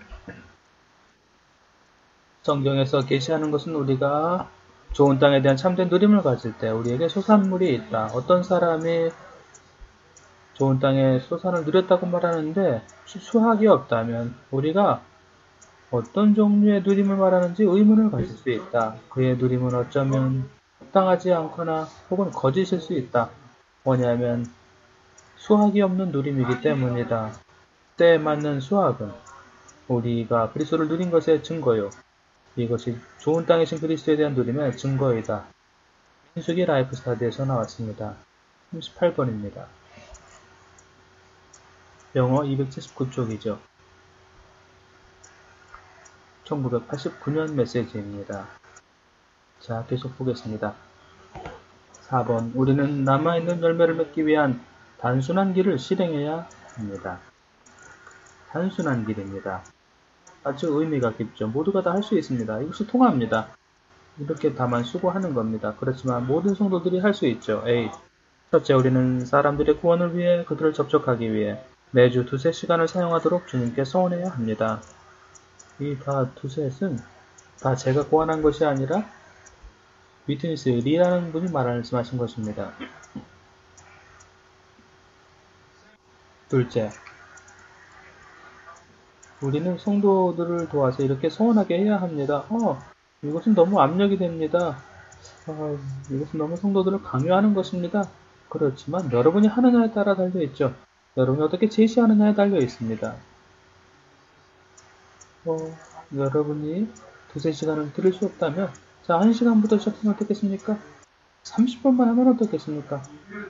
성경에서 계시하는 것은 우리가 좋은 땅에 대한 참된 누림을 가질 때 우리에게 소산물이 있다. 어떤 사람이 좋은 땅에 소산을 누렸다고 말하는데 수확이 없다면 우리가 어떤 종류의 누림을 말하는지 의문을 가질 수 있다. 그의 누림은 어쩌면 합당하지 않거나 혹은 거짓일 수 있다. 뭐냐면 수확이 없는 누림이기 때문이다. 때에 맞는 수확은 우리가 그리스도를 누린 것의 증거요. 이것이 좋은 땅이신 그리스도에 대한 누림의 증거이다. 민수기 라이프 스타디에서 나왔습니다. 38번입니다. 영어 279쪽이죠. 1989년 메시지입니다. 자, 계속 보겠습니다. 4번. 우리는 남아있는 열매를 맺기 위한 단순한 길을 실행해야 합니다. 단순한 길입니다. 아주 의미가 깊죠. 모두가 다 할 수 있습니다. 이것이 통합니다. 이렇게 다만 수고하는 겁니다. 그렇지만 모든 성도들이 할 수 있죠. A. 첫째, 우리는 사람들의 구원을 위해 그들을 접촉하기 위해 매주 두세 시간을 사용하도록 주님께 서원해야 합니다. 이 다 두셋은 다 제가 고안한 것이 아니라 위트니스 리라는 분이 말씀하신 것입니다. 둘째, 우리는 성도들을 도와서 이렇게 서원하게 해야 합니다. 이것은 너무 압력이 됩니다. 이것은 너무 성도들을 강요하는 것입니다. 그렇지만 여러분이 하느냐에 따라 달려있죠. 여러분이 어떻게 제시하느냐에 달려 있습니다. 여러분이 두세 시간을 들을 수 없다면 자, 1시간부터 시작하면 어떻겠습니까? 30분만 하면 어떻겠습니까?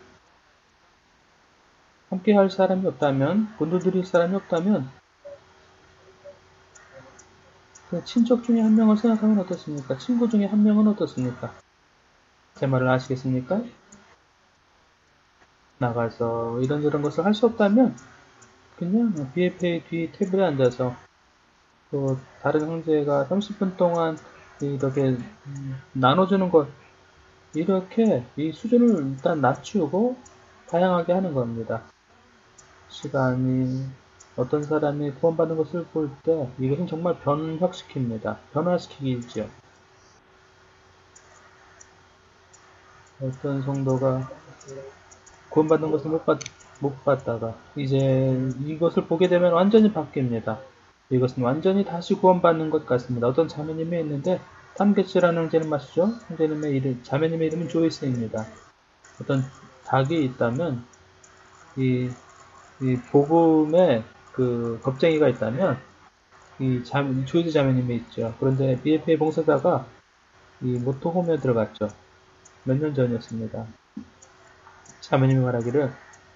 함께 할 사람이 없다면, 군도드릴 사람이 없다면 그 친척 중에 한 명을 생각하면 어떻습니까? 친구 중에 한 명은 어떻습니까? 제 말을 아시겠습니까? 나가서 이런저런 것을 할 수 없다면 그냥 BFA 뒤 테이블에 앉아서 또 다른 형제가 30분 동안 이렇게 나눠주는 것, 이렇게 이 수준을 일단 낮추고 다양하게 하는 겁니다. 시간이 어떤 사람이 구원받는 것을 볼 때 이것은 정말 변혁시킵니다. 변화시키기죠. 어떤 성도가 구원받는 것을 못 받다가 이제 이것을 보게 되면 완전히 바뀝니다. 이것은 완전히 다시 구원받는 것 같습니다. 어떤 자매님이 있는데 탐게츠라는 형제는 맞죠? 자매님의 이름은 조이스입니다. 어떤 닭이 있다면 이 복음의 그 겁쟁이가 있다면 조이스 자매님이 있죠. 그런데 BFA 봉사자가 이 모토홈에 들어갔죠. 몇 년 전이었습니다. 자매님이 말하기를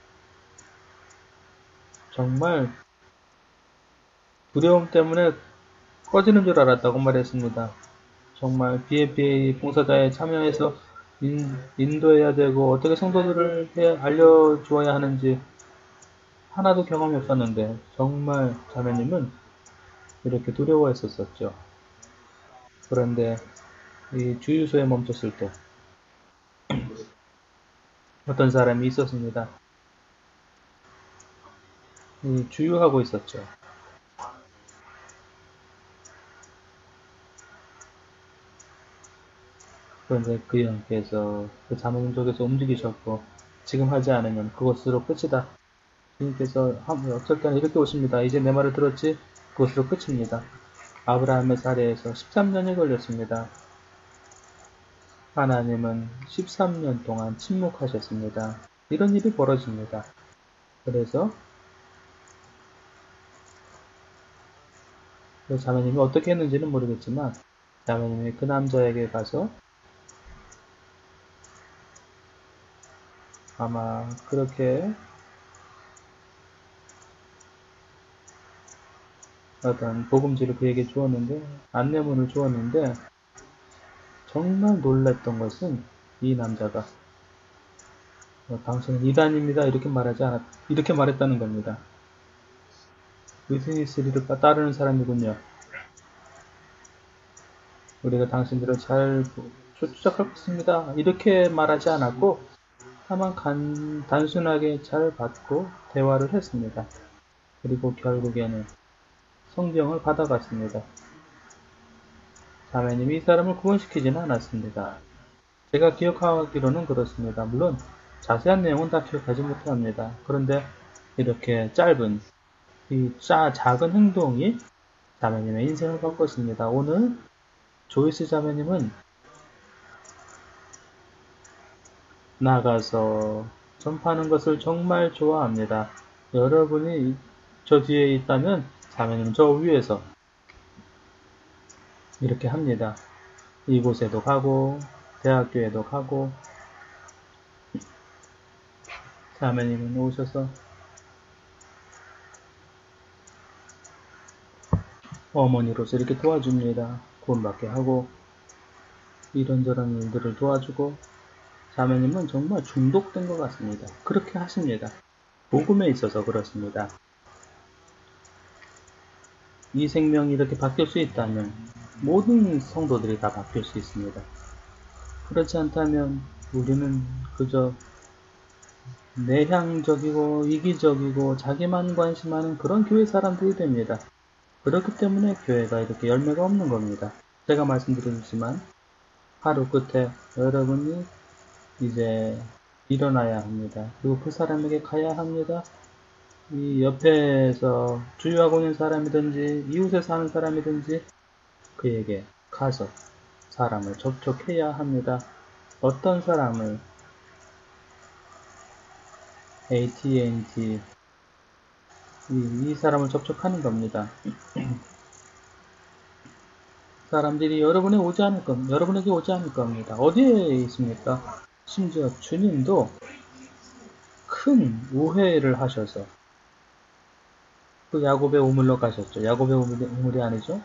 정말 두려움 때문에 꺼지는 줄 알았다고 말했습니다. 정말 BFA 봉사자에 참여해서 인도해야 되고 어떻게 성도들을 알려주어야 하는지 하나도 경험이 없었는데 정말 자매님은 이렇게 두려워했었죠. 그런데 이 주유소에 멈췄을 때 어떤 사람이 있었습니다. 주유하고 있었죠. 그런데 그 형께서 그 자매님 쪽에서 움직이셨고 지금 하지 않으면 그것으로 끝이다. 주님께서 어쩔 때는 이렇게 오십니다. 이제 내 말을 들었지? 그것으로 끝입니다. 아브라함의 사례에서 13년이 걸렸습니다. 하나님은 13년 동안 침묵하셨습니다. 이런 일이 벌어집니다. 그래서 그 자매님이 어떻게 했는지는 모르겠지만 자매님이 그 남자에게 가서 아마 그렇게 어떤 복음지를 그에게 주었는데 안내문을 주었는데 정말 놀랐던 것은 이 남자가 당신은 이단입니다 이렇게 말했다는 겁니다. 위트니스를 따르는 사람이군요. 우리가 당신들을 잘 추적하겠습니다. 이렇게 말하지 않았고 다만 단순하게 잘 받고 대화를 했습니다. 그리고 결국에는 성경을 받아갔습니다. 자매님이 이 사람을 구원시키지는 않았습니다. 제가 기억하기로는 그렇습니다. 물론 자세한 내용은 다 기억하지 못합니다. 그런데 이렇게 짧은 작은 행동이 자매님의 인생을 바꿨습니다. 오늘 조이스 자매님은 나가서 전파하는 것을 정말 좋아합니다. 여러분이 저 뒤에 있다면 자매님은 저 위에서 이렇게 합니다. 이곳에도 가고 대학교에도 가고 자매님은 오셔서 어머니로서 이렇게 도와줍니다. 구원받게 하고 이런저런 일들을 도와주고 자매님은 정말 중독된 것 같습니다. 그렇게 하십니다. 복음에 있어서 그렇습니다. 이 생명이 이렇게 바뀔 수 있다면 모든 성도들이 다 바뀔 수 있습니다. 그렇지 않다면 우리는 그저 내향적이고 이기적이고 자기만 관심하는 그런 교회 사람들이 됩니다. 그렇기 때문에 교회가 이렇게 열매가 없는 겁니다. 제가 말씀드렸지만 하루 끝에 여러분이 이제 일어나야 합니다. 그리고 그 사람에게 가야 합니다. 이 옆에서 주유하고 있는 사람이든지 이웃에 사는 사람이든지 그에게 가서 사람을 접촉해야 합니다. 어떤 사람을 AT&T 이 사람을 접촉하는 겁니다. 사람들이 여러분에게 오지 않을 겁니다. 어디에 있습니까? 심지어 주님도 큰 우회를 하셔서 그 야곱의 우물로 가셨죠. 야곱의 우물이 아니죠.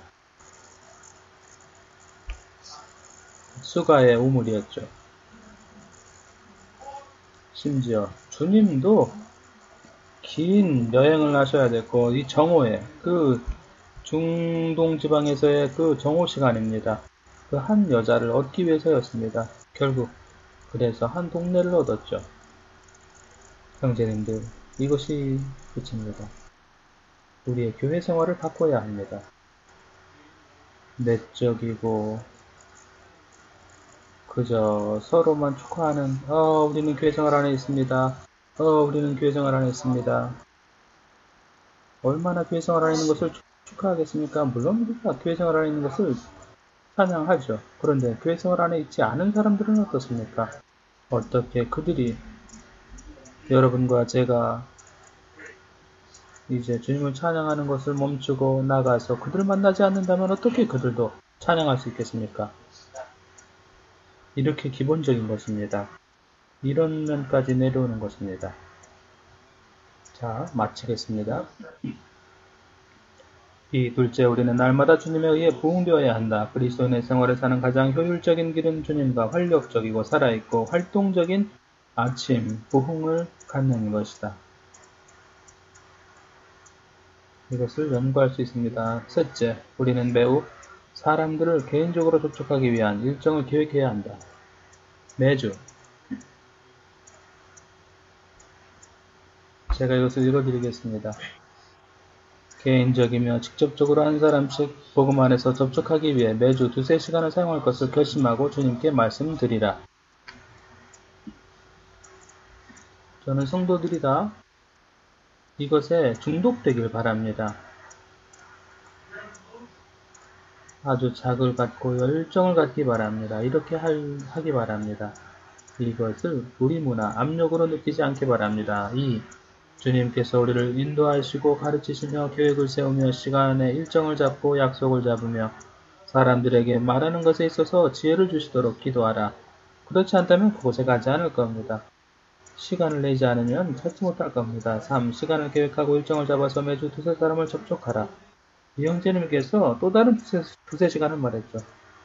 수가의 우물이었죠. 심지어 주님도 긴 여행을 하셔야 됐고 이 정오에 그 중동 지방에서의 그 정오 시간입니다. 그 한 여자를 얻기 위해서였습니다. 결국 그래서 한 동네를 얻었죠. 형제님들, 이것이 끝입니다. 우리의 교회 생활을 바꿔야 합니다. 내적이고 그저 서로만 축하하는 우리는 교회 생활 안에 있습니다. 우리는 교회 생활 안에 있습니다. 얼마나 교회 생활 안에 있는 것을 축하하겠습니까? 물론 우리가 교회 생활 안에 있는 것을 찬양하죠. 그런데 교회 생활 안에 있지 않은 사람들은 어떻습니까? 어떻게 그들이 여러분과 제가 이제 주님을 찬양하는 것을 멈추고 나가서 그들을 만나지 않는다면 어떻게 그들도 찬양할 수 있겠습니까? 이렇게 기본적인 것입니다. 이런 면까지 내려오는 것입니다. 자, 마치겠습니다. 이 둘째, 우리는 날마다 주님에 의해 부흥되어야 한다. 그리스도인의 생활에 사는 가장 효율적인 길은 주님과 활력적이고 살아있고 활동적인 아침 부흥을 갖는 것이다. 이것을 연구할 수 있습니다. 셋째, 우리는 매우 사람들을 개인적으로 접촉하기 위한 일정을 계획해야 한다. 매주 제가 이것을 읽어드리겠습니다. 개인적이며 직접적으로 한 사람씩 복음 안에서 접촉하기 위해 매주 2~3시간을 사용할 것을 결심하고 주님께 말씀드리라. 저는 성도들이 다 이것에 중독되길 바랍니다. 아주 작을 갖고 열정을 갖기 바랍니다. 이렇게 하기 바랍니다. 이것을 우리 문화, 압력으로 느끼지 않기 바랍니다. 주님께서 우리를 인도하시고 가르치시며 계획을 세우며 시간의 일정을 잡고 약속을 잡으며 사람들에게 말하는 것에 있어서 지혜를 주시도록 기도하라. 그렇지 않다면 그곳에 가지 않을 겁니다. 시간을 내지 않으면 찾지 못할 겁니다. 3. 시간을 계획하고 일정을 잡아서 매주 2~3사람을 접촉하라. 이 형제님께서 또 다른 2~3시간을 말했죠.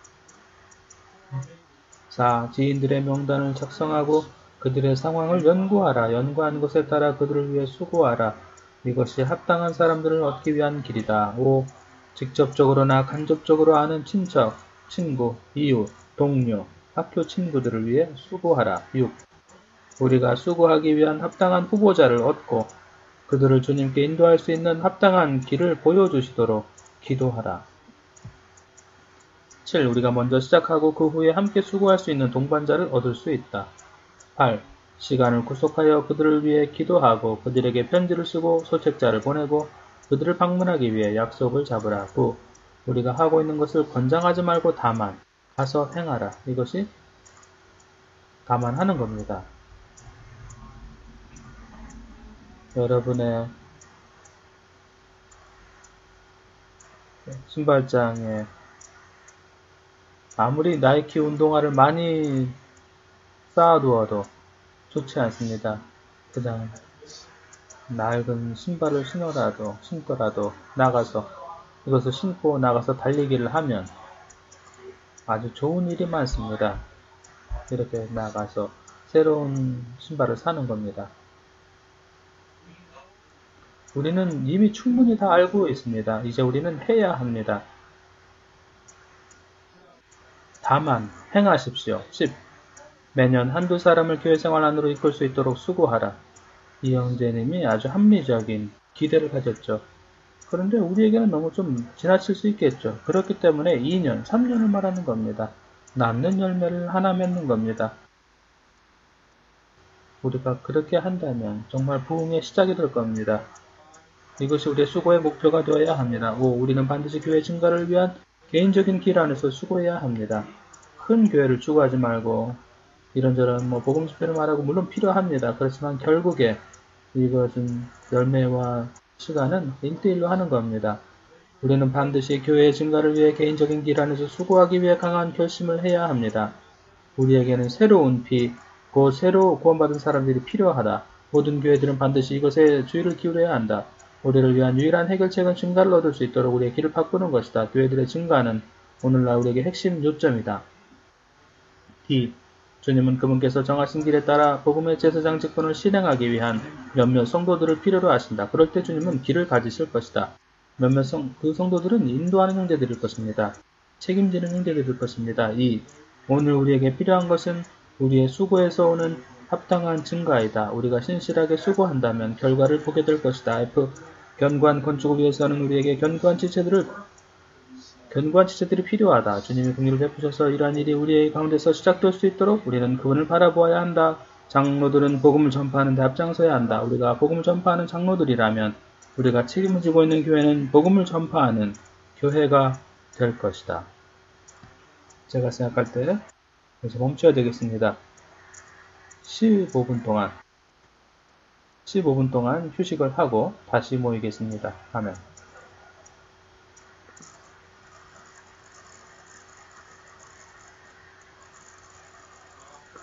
4. 지인들의 명단을 작성하고 그들의 상황을 연구하라. 연구한 것에 따라 그들을 위해 수고하라. 이것이 합당한 사람들을 얻기 위한 길이다. 5. 직접적으로나 간접적으로 아는 친척, 친구, 이웃, 동료, 학교 친구들을 위해 수고하라. 6. 우리가 수고하기 위한 합당한 후보자를 얻고 그들을 주님께 인도할 수 있는 합당한 길을 보여주시도록 기도하라. 7. 우리가 먼저 시작하고 그 후에 함께 수고할 수 있는 동반자를 얻을 수 있다. 8. 시간을 구속하여 그들을 위해 기도하고 그들에게 편지를 쓰고 소책자를 보내고 그들을 방문하기 위해 약속을 잡으라. 9. 우리가 하고 있는 것을 권장하지 말고 다만 가서 행하라. 이것이 다만 하는 겁니다. 여러분의 신발장에 아무리 나이키 운동화를 많이 쌓아두어도 좋지 않습니다. 그냥 낡은 신발을 신더라도 나가서 이것을 신고 나가서 달리기를 하면 아주 좋은 일이 많습니다. 이렇게 나가서 새로운 신발을 사는 겁니다. 우리는 이미 충분히 다 알고 있습니다. 이제 우리는 해야 합니다. 다만 행하십시오. 10. 매년 한두 사람을 교회 생활 안으로 이끌 수 있도록 수고하라. 이 형제님이 아주 합리적인 기대를 가졌죠. 그런데 우리에게는 너무 좀 지나칠 수 있겠죠. 그렇기 때문에 2년, 3년을 말하는 겁니다. 남는 열매를 하나 맺는 겁니다. 우리가 그렇게 한다면 정말 부흥의 시작이 될 겁니다. 이것이 우리의 수고의 목표가 되어야 합니다. 우리는 반드시 교회 증가를 위한 개인적인 길 안에서 수고해야 합니다. 큰 교회를 추구하지 말고 이런저런 복음 집회를 말하고 물론 필요합니다. 그렇지만 결국에 이것은 열매와 시간은 1대1로 하는 겁니다. 우리는 반드시 교회의 증가를 위해 개인적인 길 안에서 수고하기 위해 강한 결심을 해야 합니다. 우리에게는 새로운 피, 곧 새로 구원받은 사람들이 필요하다. 모든 교회들은 반드시 이것에 주의를 기울여야 한다. 우리를 위한 유일한 해결책은 증가를 얻을 수 있도록 우리의 길을 바꾸는 것이다. 교회들의 증가는 오늘날 우리에게 핵심 요점이다. D. 주님은 그분께서 정하신 길에 따라 복음의 제사장 직분을 실행하기 위한 몇몇 성도들을 필요로 하신다. 그럴 때 주님은 길을 가지실 것이다. 그 성도들은 인도하는 형제들일 것입니다. 책임지는 형제들일 것입니다. 2. 오늘 우리에게 필요한 것은 우리의 수고에서 오는 합당한 증가이다. 우리가 신실하게 수고한다면 결과를 보게 될 것이다. F. 견고한 건축을 위해서는 우리에게 견고한 지체들이 필요하다. 주님이 긍휼을 베푸셔서 이러한 일이 우리의 가운데서 시작될 수 있도록 우리는 그분을 바라보아야 한다. 장로들은 복음을 전파하는 데 앞장서야 한다. 우리가 복음을 전파하는 장로들이라면 우리가 책임을 지고 있는 교회는 복음을 전파하는 교회가 될 것이다. 제가 생각할 때 여기서 멈춰야 되겠습니다. 15분 동안 휴식을 하고 다시 모이겠습니다. 아멘.